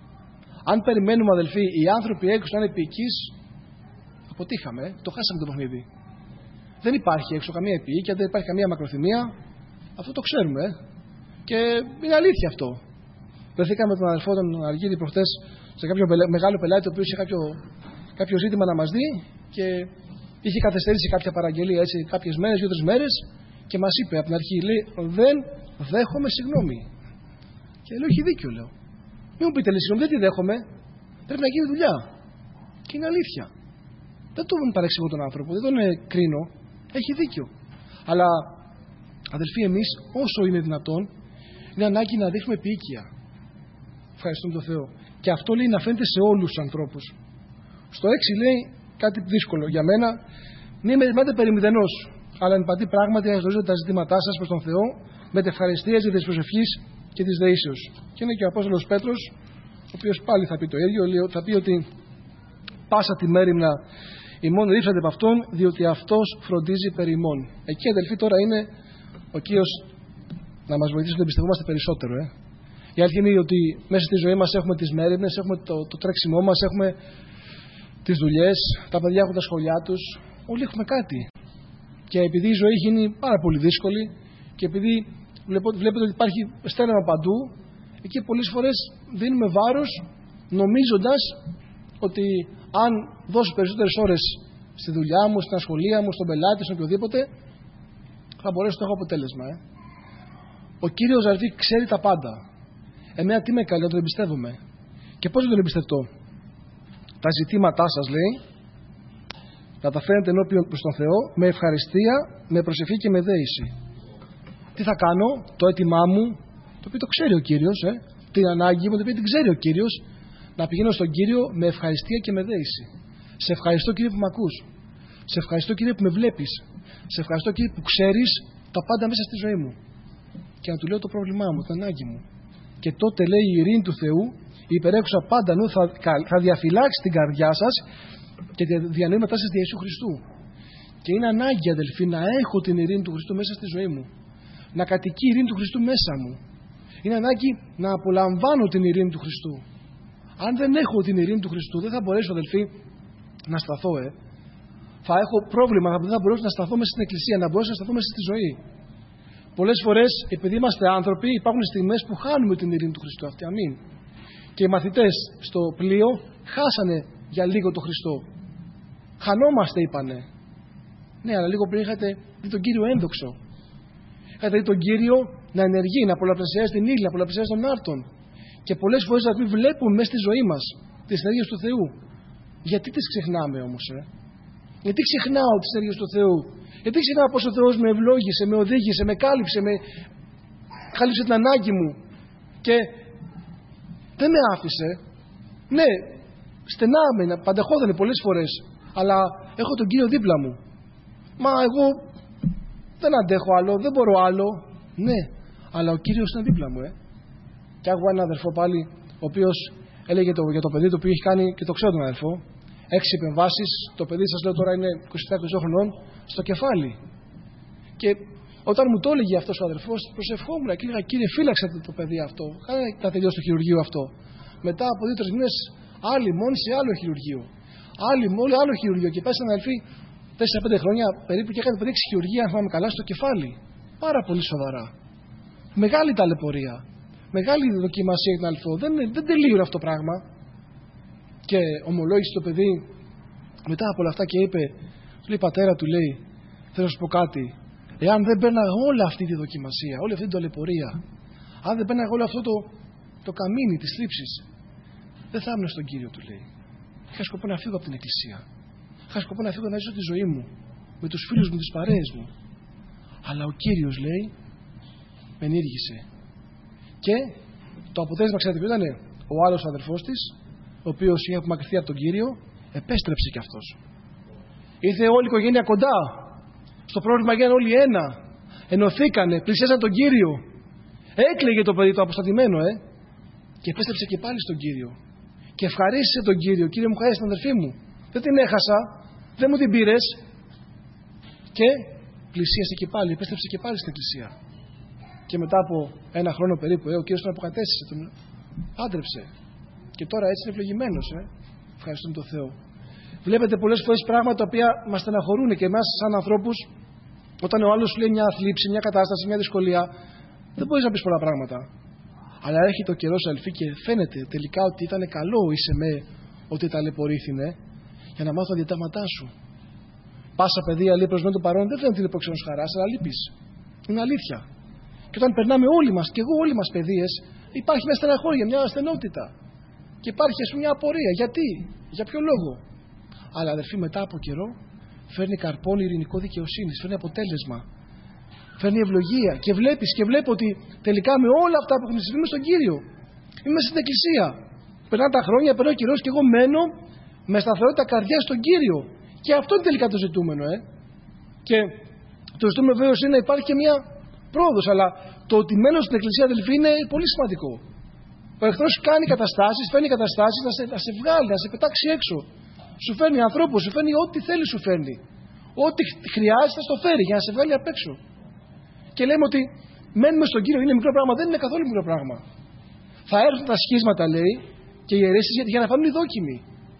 Αν περιμένουμε, αδελφοί, οι άνθρωποι έξω να είναι επίοικης, αποτύχαμε, το χάσαμε το παιχνίδι. Δεν υπάρχει έξω καμία επίοικια, δεν υπάρχει καμία μακροθυμία. Αυτό το ξέρουμε. Και είναι αλήθεια αυτό. Βρεθήκαμε τον αδελφό τον Αργύρη προχτές σε κάποιο μεγάλο πελάτη, ο οποίος είχε κάποιο, κάποιο ζήτημα να μας δει και είχε καθυστερήσει κάποια παραγγελία έτσι κάποιες μέρες, δύο-τρεις μέρες και μας είπε από την αρχή, λέει, δεν δέχομαι συγγνώμη. Και λέω, έχει δίκιο, λέω. Μην μου πείτε, λέει, συγγνώμη, δεν τη δέχομαι. Πρέπει να γίνει δουλειά. Και είναι αλήθεια. Δεν τον παρεξηγώ τον άνθρωπο, δεν τον κρίνω. Έχει δίκιο. Αλλά, αδελφοί, εμείς, όσο είναι δυνατόν, είναι ανάγκη να δείχνουμε επίοικια. Ευχαριστούμε τον Θεό. Και αυτό λέει να φαίνεται σε όλους τους ανθρώπους. Στο έξι λέει κάτι δύσκολο για μένα. Μην με ρημάτε περί μηδενός, αλλά εν παντή πράγματι αγνωρίζετε τα ζητήματά σας προς τον Θεό με τευχαριστίας και της προσευχής και της δεήσεως. Και είναι και ο Απόστολος Πέτρος, ο οποίος πάλι θα πει το ίδιο, θα πει ότι πάσα τη μέριμνα ημών ρίψατε από αυτόν, διότι αυτός φροντίζει περί ημών. Εκεί, αδελφοί, τώρα είναι ο Κύριος να μας βοηθήσει να εμπιστευόμαστε περισσότερο. Ε. Η αλήθεια είναι ότι μέσα στη ζωή μας έχουμε τις μέριμνες, έχουμε το, το τρέξιμό μας, έχουμε τις δουλειές, τα παιδιά έχουν τα σχολιά τους, όλοι έχουμε κάτι. Και επειδή η ζωή γίνει πάρα πολύ δύσκολη και επειδή βλέπετε ότι υπάρχει στέναμα παντού, εκεί πολλές φορές δίνουμε βάρος νομίζοντας ότι αν δώσω περισσότερες ώρες στη δουλειά μου, στην ασχολία μου, στον πελάτη, στον οποιοδήποτε, θα μπορέσω να έχω αποτέλεσμα. Ε. Ο Κύριος, δηλαδή, ξέρει τα πάντα. Εμένα τι με καλεί, να τον εμπιστεύομαι. Και πώς να τον εμπιστευτώ? Τα ζητήματά σας, λέει, να τα φέρετε ενώπιον προς τον Θεό με ευχαριστία, με προσευχή και με δέηση. Τι θα κάνω? Το αίτημά μου, το οποίο το ξέρει ο Κύριος, ε, την ανάγκη μου, το οποίο την ξέρει ο Κύριος, να πηγαίνω στον Κύριο με ευχαριστία και με δέηση. Σε ευχαριστώ, Κύριε, που με ακούς. Σε ευχαριστώ, Κύριε, που με βλέπεις. Σε ευχαριστώ, Κύριε, που ξέρεις τα πάντα μέσα στη ζωή μου. Και να του λέω το πρόβλημά μου, την ανάγκη μου. Και τότε, λέει, η ειρήνη του Θεού, η υπερέχουσα πάντα νου, θα, θα διαφυλάξει την καρδιά σας και τη διανοεί μετά σας δια Ιησού Χριστού. Και είναι ανάγκη, αδελφοί, να έχω την ειρήνη του Χριστού μέσα στη ζωή μου. Να κατοικεί η ειρήνη του Χριστού μέσα μου. Είναι ανάγκη να απολαμβάνω την ειρήνη του Χριστού. Αν δεν έχω την ειρήνη του Χριστού, δεν θα μπορέσω, αδελφοί, να σταθώ, ε. Θα έχω πρόβλημα, δεν θα μπορέσω να σταθώ μέσα στην εκκλησία, να μπορέσω να σταθώ μέσα στη ζωή. Πολλές φορές, επειδή είμαστε άνθρωποι, υπάρχουν στιγμές που χάνουμε την ειρήνη του Χριστού αυτή. Αμήν. Και οι μαθητές στο πλοίο χάσανε για λίγο τον Χριστό. Χανόμαστε, είπανε. Ναι, αλλά λίγο πριν είχατε δει τον Κύριο ένδοξο. Είχατε δει τον Κύριο να ενεργεί, να πολλαπλασιάζει την ύλη, να πολλαπλασιάζει τον άρτον. Και πολλές φορές να μην βλέπουμε μέσα στη ζωή μας τις ενέργειες του Θεού. Γιατί τις ξεχνάμε όμως, ε? Γιατί ξεχνάω τις ενέργειες του Θεού? Γιατί ξεχνάω πως ο Θεός με ευλόγησε, με οδήγησε, με κάλυψε, με κάλυψε την ανάγκη μου και δεν με άφησε. Ναι, στενά με, παντεχόδανε πολλές φορές, αλλά έχω τον Κύριο δίπλα μου. Μα εγώ δεν αντέχω άλλο, δεν μπορώ άλλο. Ναι, αλλά ο Κύριος είναι δίπλα μου, ε. Και άκουγα έναν αδερφό πάλι, ο οποίος έλεγε το, για το παιδί του που είχε κάνει, και το ξέρω τον αδερφό, έξι επεμβάσεις, το παιδί σας λέω τώρα είναι είκοσι επτά είκοσι χρονών, στο κεφάλι. Και όταν μου το έλεγε αυτός ο αδερφός, προσευχόμουν και έλεγα: Κύριε, φύλαξε το παιδί αυτό. Κάνε να τελειώσει το χειρουργείο αυτό. Μετά από δύο τρεις μήνες, άλλη μόνη σε άλλο χειρουργείο. Άλλη μόλι άλλο χειρουργείο. Και πέσανε αδελφοί τέσσερα πέντε χρόνια περίπου και έκανε το παιδί έξι χειρουργία, αν θυμάμαι καλά, στο κεφάλι. Πάρα πολύ σοβαρά. Μεγάλη ταλαιπωρία. Μεγάλη δοκιμασία για τον αδελφό. Δεν, δεν τελείωνε αυτό το πράγμα. Και ομολόγησε το παιδί μετά από όλα αυτά και είπε, του λέει: Πατέρα, του λέει, θέλω να σου πω κάτι. Εάν δεν πέρναγα όλη αυτή τη δοκιμασία, όλη αυτή την ταλαιπωρία, αν δεν πέρναγα όλο αυτό το, το καμίνι της θλίψης, δεν θα ήμουν στον Κύριο, του λέει. Είχα σκοπό να φύγω από την εκκλησία. Είχα σκοπό να φύγω να ζήσω τη ζωή μου με τους φίλους μου, τις παρέες μου. Αλλά ο Κύριος, λέει, με ενήργησε. Και το αποτέλεσμα, ξέρετε ποιο ήταν? Ο άλλος αδερφός της, ο οποίος είχε απομακρυνθεί από τον Κύριο, επέστρεψε κι αυτός. Ήρθε όλη η οικογένεια κοντά. Στο πρόβλημα γίνανε όλοι ένα. Ενωθήκανε, πλησιάσαν τον Κύριο. Έκλαιγε το παιδί το αποστατημένο, ε. Και επέστρεψε και πάλι στον Κύριο. Και ευχαρίστησε τον Κύριο. Κύριε, μου χάρισε την αδερφή μου. Δεν την έχασα. Δεν μου την πήρες. Και πλησίασε και πάλι. Επέστρεψε και πάλι στην εκκλησία. Και μετά από ένα χρόνο περίπου, ε, ο Κύριος τον αποκατέστησε. Τον άντρεψε. Και τώρα έτσι είναι ευλογημένος, ε. Ευχαριστούμε τον Θεό. Βλέπετε πολλές φορές πράγματα τα οποία μας στεναχωρούν και εμάς, σαν ανθρώπους, όταν ο άλλος σου λέει μια θλίψη, μια κατάσταση, μια δυσκολία, δεν μπορείς να πεις πολλά πράγματα. Αλλά έρχεται ο καιρός, αδελφοί, και φαίνεται τελικά ότι ήταν καλό είσαι με ότι ταλαιπωρήθηνε για να μάθω τα διατάγματά σου. Πάσα παιδεία, λέει, προσμένει το παρόν, δεν φαίνεται ότι είναι προξενός χαράς, αλλά λείπεις. Είναι αλήθεια. Και όταν περνάμε όλοι μας, και εγώ όλοι μας παιδείες, υπάρχει μια στεναχώρια, μια ασθενότητα. Και υπάρχει, ας πούμε, μια απορία. Γιατί, για ποιο λόγο? Αλλά αδερφοί, μετά από καιρό φέρνει καρπόν ειρηνικό δικαιοσύνη, φέρνει αποτέλεσμα, φέρνει ευλογία. Και βλέπεις και βλέπω ότι τελικά με όλα αυτά που έχουν συμβεί στον Κύριο, είμαι στην εκκλησία. Περνάνε τα χρόνια, περνάει ο καιρός και εγώ μένω με σταθερότητα καρδιάς στον Κύριο. Και αυτό είναι τελικά το ζητούμενο, ε. Και το ζητούμενο βέβαιο είναι να υπάρχει και μια πρόοδος. Αλλά το ότι μένω στην εκκλησία, αδελφοί, είναι πολύ σημαντικό. Ο εχθρός κάνει καταστάσεις, φέρνει καταστάσεις να σε, να σε βγάλει, να σε πετάξει έξω. Σου φέρνει ανθρώπους, σου φέρνει ό,τι θέλει, σου φέρνει. Ό,τι χρειάζεται θα στο φέρει για να σε βγάλει απ' έξω. Και λέμε ότι μένουμε στον Κύριο, είναι μικρό πράγμα, δεν είναι καθόλου μικρό πράγμα. Θα έρθουν τα σχίσματα, λέει, και οι αιρέσεις για να φανούν οι δόκιμοι.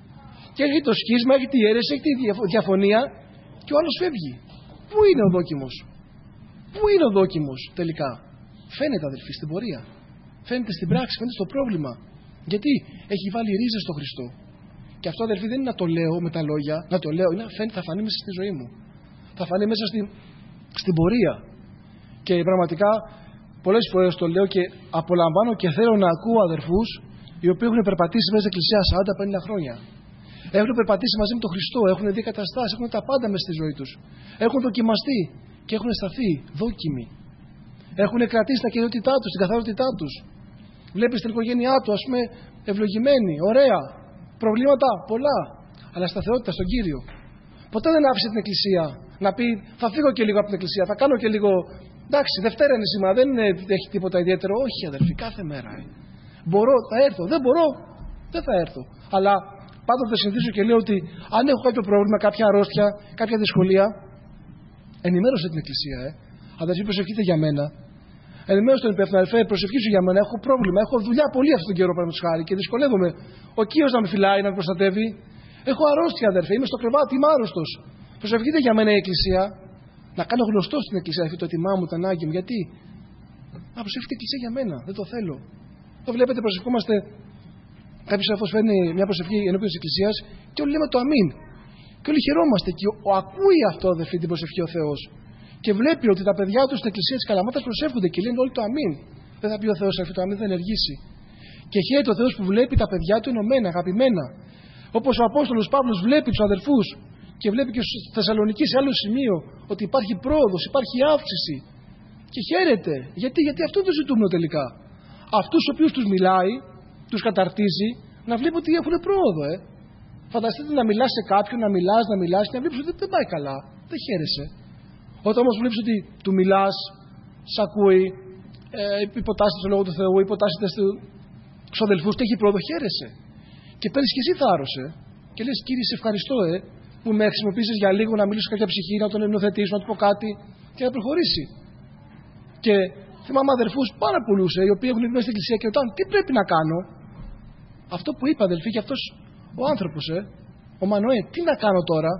Και έχει το σχίσμα, έχει τη αίρεση, έχει τη διαφωνία και ο άλλος φεύγει. Πού είναι ο δόκιμος? Πού είναι ο δόκιμος τελικά? Φαίνεται, αδελφοί, στην πορεία. Φαίνεται στην πράξη, φαίνεται στο πρόβλημα. Γιατί έχει βάλει ρίζες στο Χριστό. Και αυτό, αδελφοί, δεν είναι να το λέω με τα λόγια, να το λέω, είναι φαίνεται, θα φανεί μέσα στη ζωή μου. Θα φανεί μέσα στην, στην πορεία. Και πραγματικά πολλές φορές το λέω και απολαμβάνω και θέλω να ακούω αδερφούς οι οποίοι έχουν περπατήσει μέσα στην εκκλησία σαράντα πενήντα χρόνια. Έχουν περπατήσει μαζί με τον Χριστό, έχουν δει καταστάσεις, έχουν τα πάντα μέσα στη ζωή τους. Έχουν δοκιμαστεί και έχουν σταθεί δόκιμοι. Έχουν κρατήσει τα κυριότητά τους, την καθαρότητά τους. Βλέπεις την οικογένειά του, ας πούμε, ευλογημένη, ωραία. Προβλήματα πολλά, αλλά σταθερότητα στον Κύριο. Ποτέ δεν άφησε την εκκλησία να πει: θα φύγω και λίγο από την εκκλησία, θα κάνω και λίγο. Εντάξει, Δευτέρα είναι σήμερα, δεν έχει τίποτα ιδιαίτερο. Όχι, αδερφοί, κάθε μέρα. Ε. Μπορώ, θα έρθω. Δεν μπορώ, δεν θα έρθω. Αλλά πάντοτε συνηθίζω και λέω ότι αν έχω κάποιο πρόβλημα, κάποια αρρώστια, κάποια δυσκολία, ενημέρωσε την εκκλησία. Ε. Αδερφοί, προσευχείτε για μένα. Ενημέρωσε τον υπεύθυνο, αδερφέ, προσευχήσου για μένα. Έχω πρόβλημα, έχω δουλειά πολύ αυτόν τον καιρό, παραδείγματος χάρη, και δυσκολεύομαι. Ο Κύριος να με φυλάει, να με προστατεύει. Έχω αρρώστια, αδερφέ, είμαι στο κρεβάτι, είμαι άρρωστος. Προσευχείτε για μένα η εκκλησία. Να κάνω γνωστό στην εκκλησία, αδερφοί, το έτοιμά μου, το ανάγκη μου. Γιατί? Να προσευχείτε η εκκλησία για μένα, δεν το θέλω. Το βλέπετε, προσευχόμαστε. Κάποιος αδερφός φέρνει μια προσευχή ενώπιον της εκκλησίας και όλοι λέμε το αμήν. Και όλοι χαιρόμαστε. Και ο, ακούει αυτό, αδερφοί, την προσευχή ο Θεός. Και βλέπει ότι τα παιδιά του στην εκκλησία της Καλαμάτας προσεύχονται και λένε όλοι το αμήν. Δεν θα πει ο Θεός, αδερφοί, το αμήν θα ενεργήσει. Και χαίρεται ο Θεός που βλέπει τα παιδιά του ενωμένα, αγαπημένα. Όπως ο Απόστολος Παύλος βλέπει τους αδερφούς και βλέπει και στους Θεσσαλονικοί σε άλλο σημείο ότι υπάρχει πρόοδος, υπάρχει αύξηση. Και χαίρεται. Γιατί, γιατί αυτό το ζητούμε τελικά. Αυτούς τους οποίους τους μιλάει, τους καταρτίζει, να βλέπει ότι έχουν πρόοδο. Ε. Φανταστείτε να μιλάς σε κάποιον, να μιλάς, να μιλάς και να βλέπεις ότι δεν πάει καλά. Δεν χαίρεσαι. Όταν όμως βλέπεις ότι του μιλάς, σ' ακούει, ε, υποτάσσεται στο λόγο του Θεού, υποτάσσεται στους αδελφούς και έχει πρόοδο, χαίρεσαι. Και παίρνεις και εσύ θάρρος. Ε. και λες, Κύριε, σε ευχαριστώ, ε, που με χρησιμοποίησες για λίγο να μιλήσω σε κάποια ψυχή, να τον εμειοθετήσω, να του πω κάτι και να προχωρήσει. Και θυμάμαι αδερφούς πάρα πολλούς, ε, οι οποίοι έχουν μέσα στην εκκλησία και ρωτάνε, τι πρέπει να κάνω. Αυτό που είπα, αδελφοί, και αυτός ο άνθρωπος, ε, ο Μανωέ, τι να κάνω τώρα.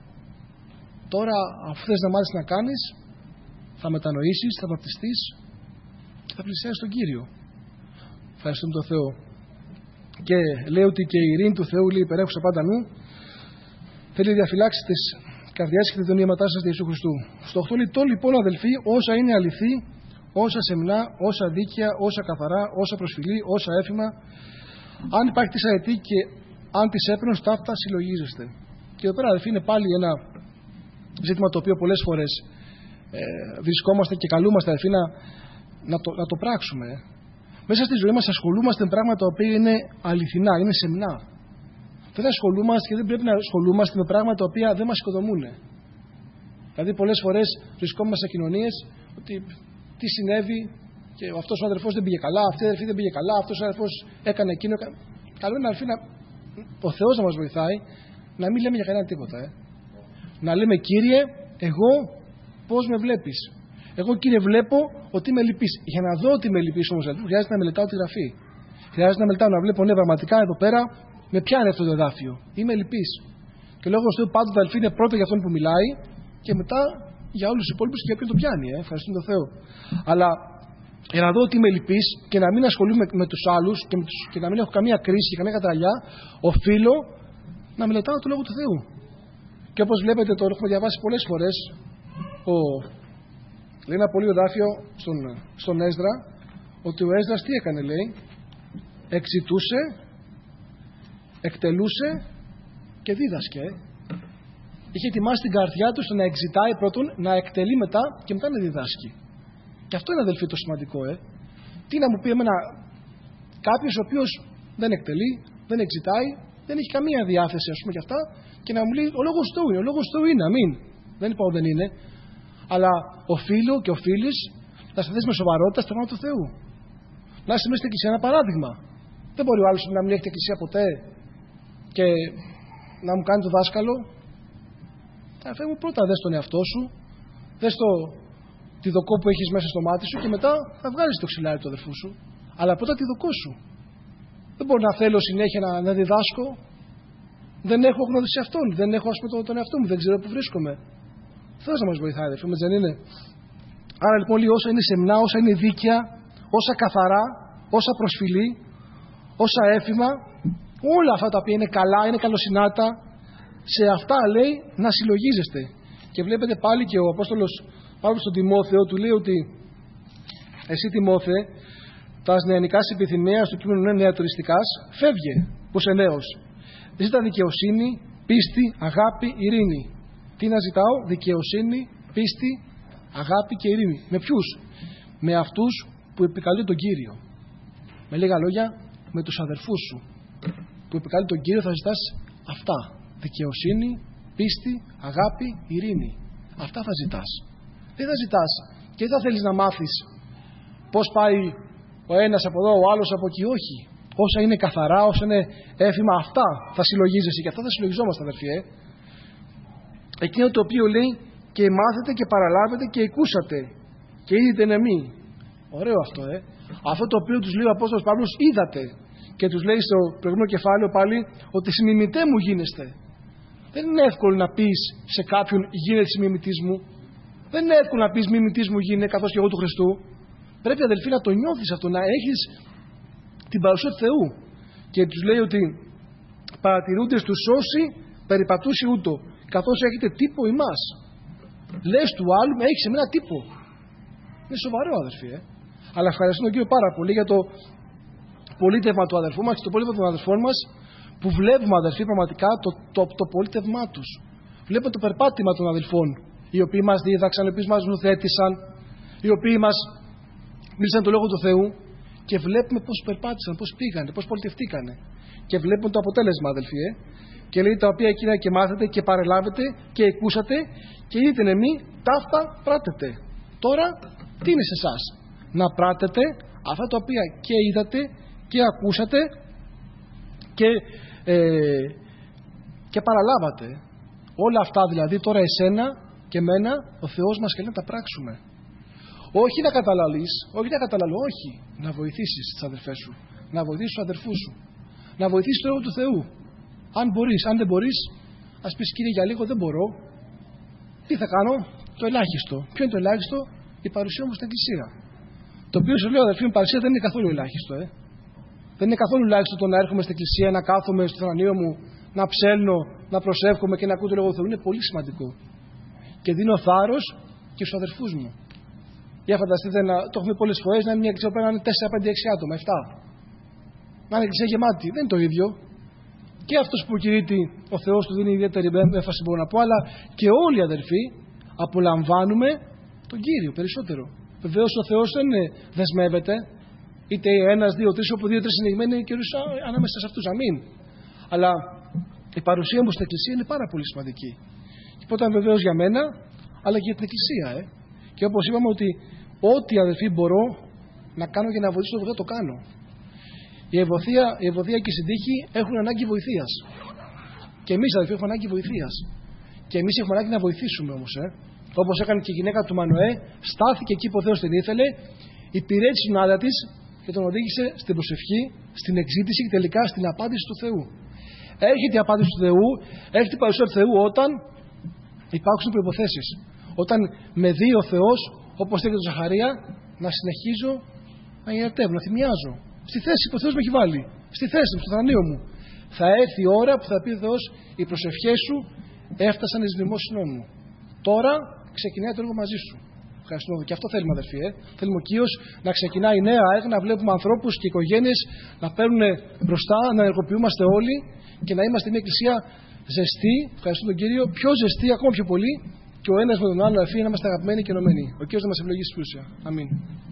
Τώρα, αφού θες να μάθεις να κάνεις, θα μετανοήσεις, θα βαπτιστείς και θα πλησιάσεις τον Κύριο. Ευχαριστούμε τον Θεό. Και λέει ότι και η ειρήνη του Θεού, λέει, υπερέχουσα πάντα νου, θέλει να διαφυλάξει τις καρδιές και την ονείματά σας Ιησού Χριστού. Στο οκτώ λέει, το λοιπόν, αδελφοί, όσα είναι αληθή, όσα σεμνά, όσα δίκαια, όσα καθαρά, όσα προσφυλή, όσα έφημα, αν υπάρχει της αετή και αν της έπαινος, ταύτα συλλογίζεστε. Και εδώ πέρα, αδελφοί, είναι πάλι ένα ζήτημα το οποίο πολλές φορές ε, βρισκόμαστε και καλούμαστε, αδελφοί, να, να, το, να το πράξουμε. Μέσα στη ζωή μας ασχολούμαστε με πράγματα τα οποία είναι αληθινά, είναι σεμνά. Δεν ασχολούμαστε και δεν πρέπει να ασχολούμαστε με πράγματα τα οποία δεν μας οικοδομούν. Δηλαδή, πολλές φορές βρισκόμαστε σε κοινωνίες ότι τι συνέβη και αυτός ο αδερφός δεν πήγε καλά, αυτή η αδερφή δεν πήγε καλά, αυτός ο αδερφός έκανε εκείνο. Καλό είναι, αδερφοί, να... ο Θεός να μας βοηθάει να μην λέμε για κανένα τίποτα. Ε. Να λέμε, Κύριε, εγώ πώς με βλέπεις. Εγώ, Κύριε, βλέπω ότι με λυπείς. Για να δω ότι με λυπείς όμως, χρειάζεται να μελετάω τη γραφή. Χρειάζεται να μελετάω, να βλέπω, ναι, πραγματικά εδώ πέρα με πιάνει αυτό το εδάφιο. Είμαι λυπής. Και λόγω του Θεού πάντοτε, αδελφοί, είναι πρώτο για αυτόν που μιλάει και μετά για όλους τους υπόλοιπους και για ποιον το πιάνει. Ε. Ευχαριστούμε τον Θεό. Αλλά για να δω ότι είμαι λυπής και να μην ασχολούμαι με, με τους άλλους και, με τους, και να μην έχω καμία κρίση και καμία κατραλιά, οφείλω να μελετάω το λόγο του Θεού. Και όπως βλέπετε, το έχουμε διαβάσει πολλές φορές. Ο... Λέει ένα πολύ εδάφιο στον, στον Έσδρα, ότι ο Έσδρας τι έκανε, λέει, εξητούσε, εκτελούσε και δίδασκε. Είχε ετοιμάσει την καρδιά του στο να εξητάει πρώτον, να εκτελεί μετά και μετά να διδάσκει. Και αυτό είναι, αδελφοί, το σημαντικό. Ε. Τι να μου πει εμένα κάποιος ο οποίος δεν εκτελεί, δεν εξητάει, δεν έχει καμία διάθεση, ας πούμε, για αυτά, και να μου λέει ο λόγος του είναι, ο λόγος του είναι, αμήν. Δεν είπα ότι δεν είναι. Αλλά οφείλω και οφείλεις να σταθείς με σοβαρότητα στα πράγματα του Θεού. Να είσαι μέσα στην εκκλησία, ένα παράδειγμα. Δεν μπορεί ο άλλος να μην έχει την εκκλησία ποτέ και να μου κάνει το δάσκαλο. Αφού μου πρώτα δες τον εαυτό σου, δες το, τη δοκό που έχεις μέσα στο μάτι σου και μετά θα βγάλεις το ξυλάρι του αδερφού σου. Αλλά πρώτα τη δοκό σου. Δεν μπορώ να θέλω συνέχεια να, να διδάσκω. Δεν έχω γνώριση αυτόν. Δεν έχω, ας πούμε, τον, τον εαυτό μου. Δεν ξέρω που βρίσκομαι. Θεός να μας βοηθάει, αδερφοί μας, δεν είναι. Άρα λοιπόν, λέει, όσα είναι σεμνά, όσα είναι δίκαια, όσα καθαρά, όσα προσφυλή, όσα έφημα, όλα αυτά τα οποία είναι καλά, είναι καλοσυνάτα, σε αυτά, λέει, να συλλογίζεστε. Και βλέπετε πάλι και ο Απόστολος Παύλος στον Τιμόθεο του λέει ότι εσύ, Τιμόθε, τα νεανικάς επιθυμίας του κείμενου είναι νεατοριστικάς, φεύγε που είσαι νέος. Ζήτα δικαιοσύνη, πίστη, αγάπη, ειρήνη. Τι να ζητάω? Δικαιοσύνη, πίστη, αγάπη και ειρήνη. Με ποιους? Με αυτούς που επικαλούν τον Κύριο. Με λίγα λόγια, με τους αδερφούς σου που επικαλούν τον Κύριο θα ζητάς αυτά. Δικαιοσύνη, πίστη, αγάπη, ειρήνη. Αυτά θα ζητάς. Δεν θα ζητάς και δεν θα θέλεις να μάθεις πώς πάει ο ένας από εδώ, ο άλλος από εκεί. Όχι. Όσα είναι καθαρά, όσα είναι έφημα, αυτά θα συλλογίζεσαι και αυτά θα συλλογιζόμαστε, αδερφοί. Ε. Εκείνο το οποίο λέει και μάθετε και παραλάβετε και εκούσατε και είδετε εμεί. Ωραίο αυτό, ε. Αυτό το οποίο τους λέει ο Απόστολος Παύλος, είδατε. Και τους λέει στο προηγούμενο κεφάλαιο πάλι ότι συμμιμητέ μου γίνεστε. Δεν είναι εύκολο να πεις σε κάποιον γίνεται συμμιμητής μου. Δεν είναι εύκολο να πεις μιμητής μου γίνε καθώς και εγώ του Χριστού. Πρέπει, αδελφοί, να το νιώθεις αυτό, να έχεις την παρουσία του Θεού. Και τους λέει ότι παρατηρούνται στους όσοι περιπατούσι ούτω, καθώς έχετε τύπο ημάς. Λες του άλλου, με έχεις εμένα τύπο. Είναι σοβαρό, αδερφοί. Ε. Αλλά ευχαριστούμε τον Κύριο πάρα πολύ για το πολίτευμα του αδερφού μας και το πολίτευμα των αδερφών μας, που βλέπουμε, αδερφοί, πραγματικά το, το, το πολίτευμά τους. Βλέπουμε το περπάτημα των αδελφών, οι οποίοι μας δίδαξαν, οι οποίοι μας νουθέτησαν, οι οποίοι μας μίλησαν το λόγο του Θεού, και βλέπουμε πώς περπάτησαν, πώς πήγανε, πώς πολιτευτήκανε. Και βλέπουμε το αποτέλεσμα, αδελφοί. Ε. Και λέει τα οποία εκείνα και μάθετε και παρελάβετε και εκούσατε και είδετε εμεί ταύτα πράτετε. Τώρα τι είναι σε εσάς? Να πράτετε αυτά τα οποία και είδατε και ακούσατε και, ε, Και παραλάβατε. Όλα αυτά δηλαδή τώρα εσένα και εμένα ο Θεός μας καλεί να τα πράξουμε. Όχι να καταλαλείς, όχι να καταλαλώ, όχι. Να βοηθήσεις τις αδερφές σου, να βοηθήσεις τους αδερφούς σου, να βοηθήσεις το έργο του Θεού. Αν μπορείς, αν δεν μπορείς, ας πεις Κύριε για λίγο δεν μπορώ. Τι θα κάνω, το ελάχιστο. Ποιο είναι το ελάχιστο, η παρουσία μου στην Εκκλησία. Το οποίο σου λέω αδερφοί μου, παρουσία δεν είναι καθόλου ελάχιστο. Ε. Δεν είναι καθόλου ελάχιστο το να έρχομαι στην Εκκλησία, να κάθομαι στο θρανείο μου, να ψέλνω, να προσεύχομαι και να ακούω το λόγο του Θεού. Είναι πολύ σημαντικό. Και δίνω θάρρος και στους αδερφούς μου. Για φανταστείτε, να, το έχουμε πολλές φορές, να είναι μια εκκλησία που είναι τέσσερα, πέντε, έξι άτομα, επτά. Να είναι εκκλησία γεμάτη. Δεν είναι το ίδιο. Και αυτός που κηρύττει ο Θεός του δίνει ιδιαίτερη έμφαση, μπορώ να πω, αλλά και όλοι οι αδερφοί απολαμβάνουμε τον Κύριο περισσότερο. Βεβαίως ο Θεός δεν δεσμεύεται, είτε ένας, δύο, τρεις, όπου δύο, τρεις είναι ηγμένοι και ανάμεσα σε αυτούς. Αμήν. Αλλά η παρουσία μου στην εκκλησία είναι πάρα πολύ σημαντική. Και πρώτα βεβαίως για μένα, αλλά και για την εκκλησία. Ε. Και όπως είπαμε ότι ό,τι αδερφοί μπορώ να κάνω για να βοηθήσω το Θεό, το κάνω. Η ευωδία, η ευωδία και η συντύχη έχουν ανάγκη βοηθείας. Και εμείς αδερφοί έχουμε ανάγκη βοηθείας. Και εμείς έχουμε ανάγκη να βοηθήσουμε όμως. Ε. Όπως έκανε και η γυναίκα του Μανοέ, στάθηκε εκεί που ο Θεός την ήθελε, υπηρέτησε την άντρα της και τον οδήγησε στην προσευχή, στην εξήτηση και τελικά στην απάντηση του Θεού. Έρχεται η απάντηση του Θεού, έρχεται η παρουσία του Θεού όταν υπάρξουν προϋποθέσεις. Όταν με δει ο Θεός, όπως έλεγε το Ζαχαρία, να συνεχίζω να ιερτεύω, να θυμιάζω. Στη θέση που ο Θεός με έχει βάλει. Στη θέση μου, στο θρανείο μου. Θα έρθει η ώρα που θα πει ο Θεός, οι προσευχές σου έφτασαν εις μνημόσυνό μου. Τώρα ξεκινάει το έργο μαζί σου. Ευχαριστούμε. Και αυτό θέλουμε, αδερφοί. Ε. Θέλουμε ο Κύριος να ξεκινάει νέα έργα, να βλέπουμε ανθρώπους και οικογένειες να παίρνουν μπροστά, να ενεργοποιούμαστε όλοι και να είμαστε μια εκκλησία ζεστή. Ευχαριστούμε τον Κύριο. Πιο ζεστή, ακόμα πιο πολύ. Και ο ένας με τον άλλο, αδερφοί, να είμαστε αγαπημένοι και ενωμένοι. Ο Κύριος να μας ευλογήσει πλούσια. Αμήν.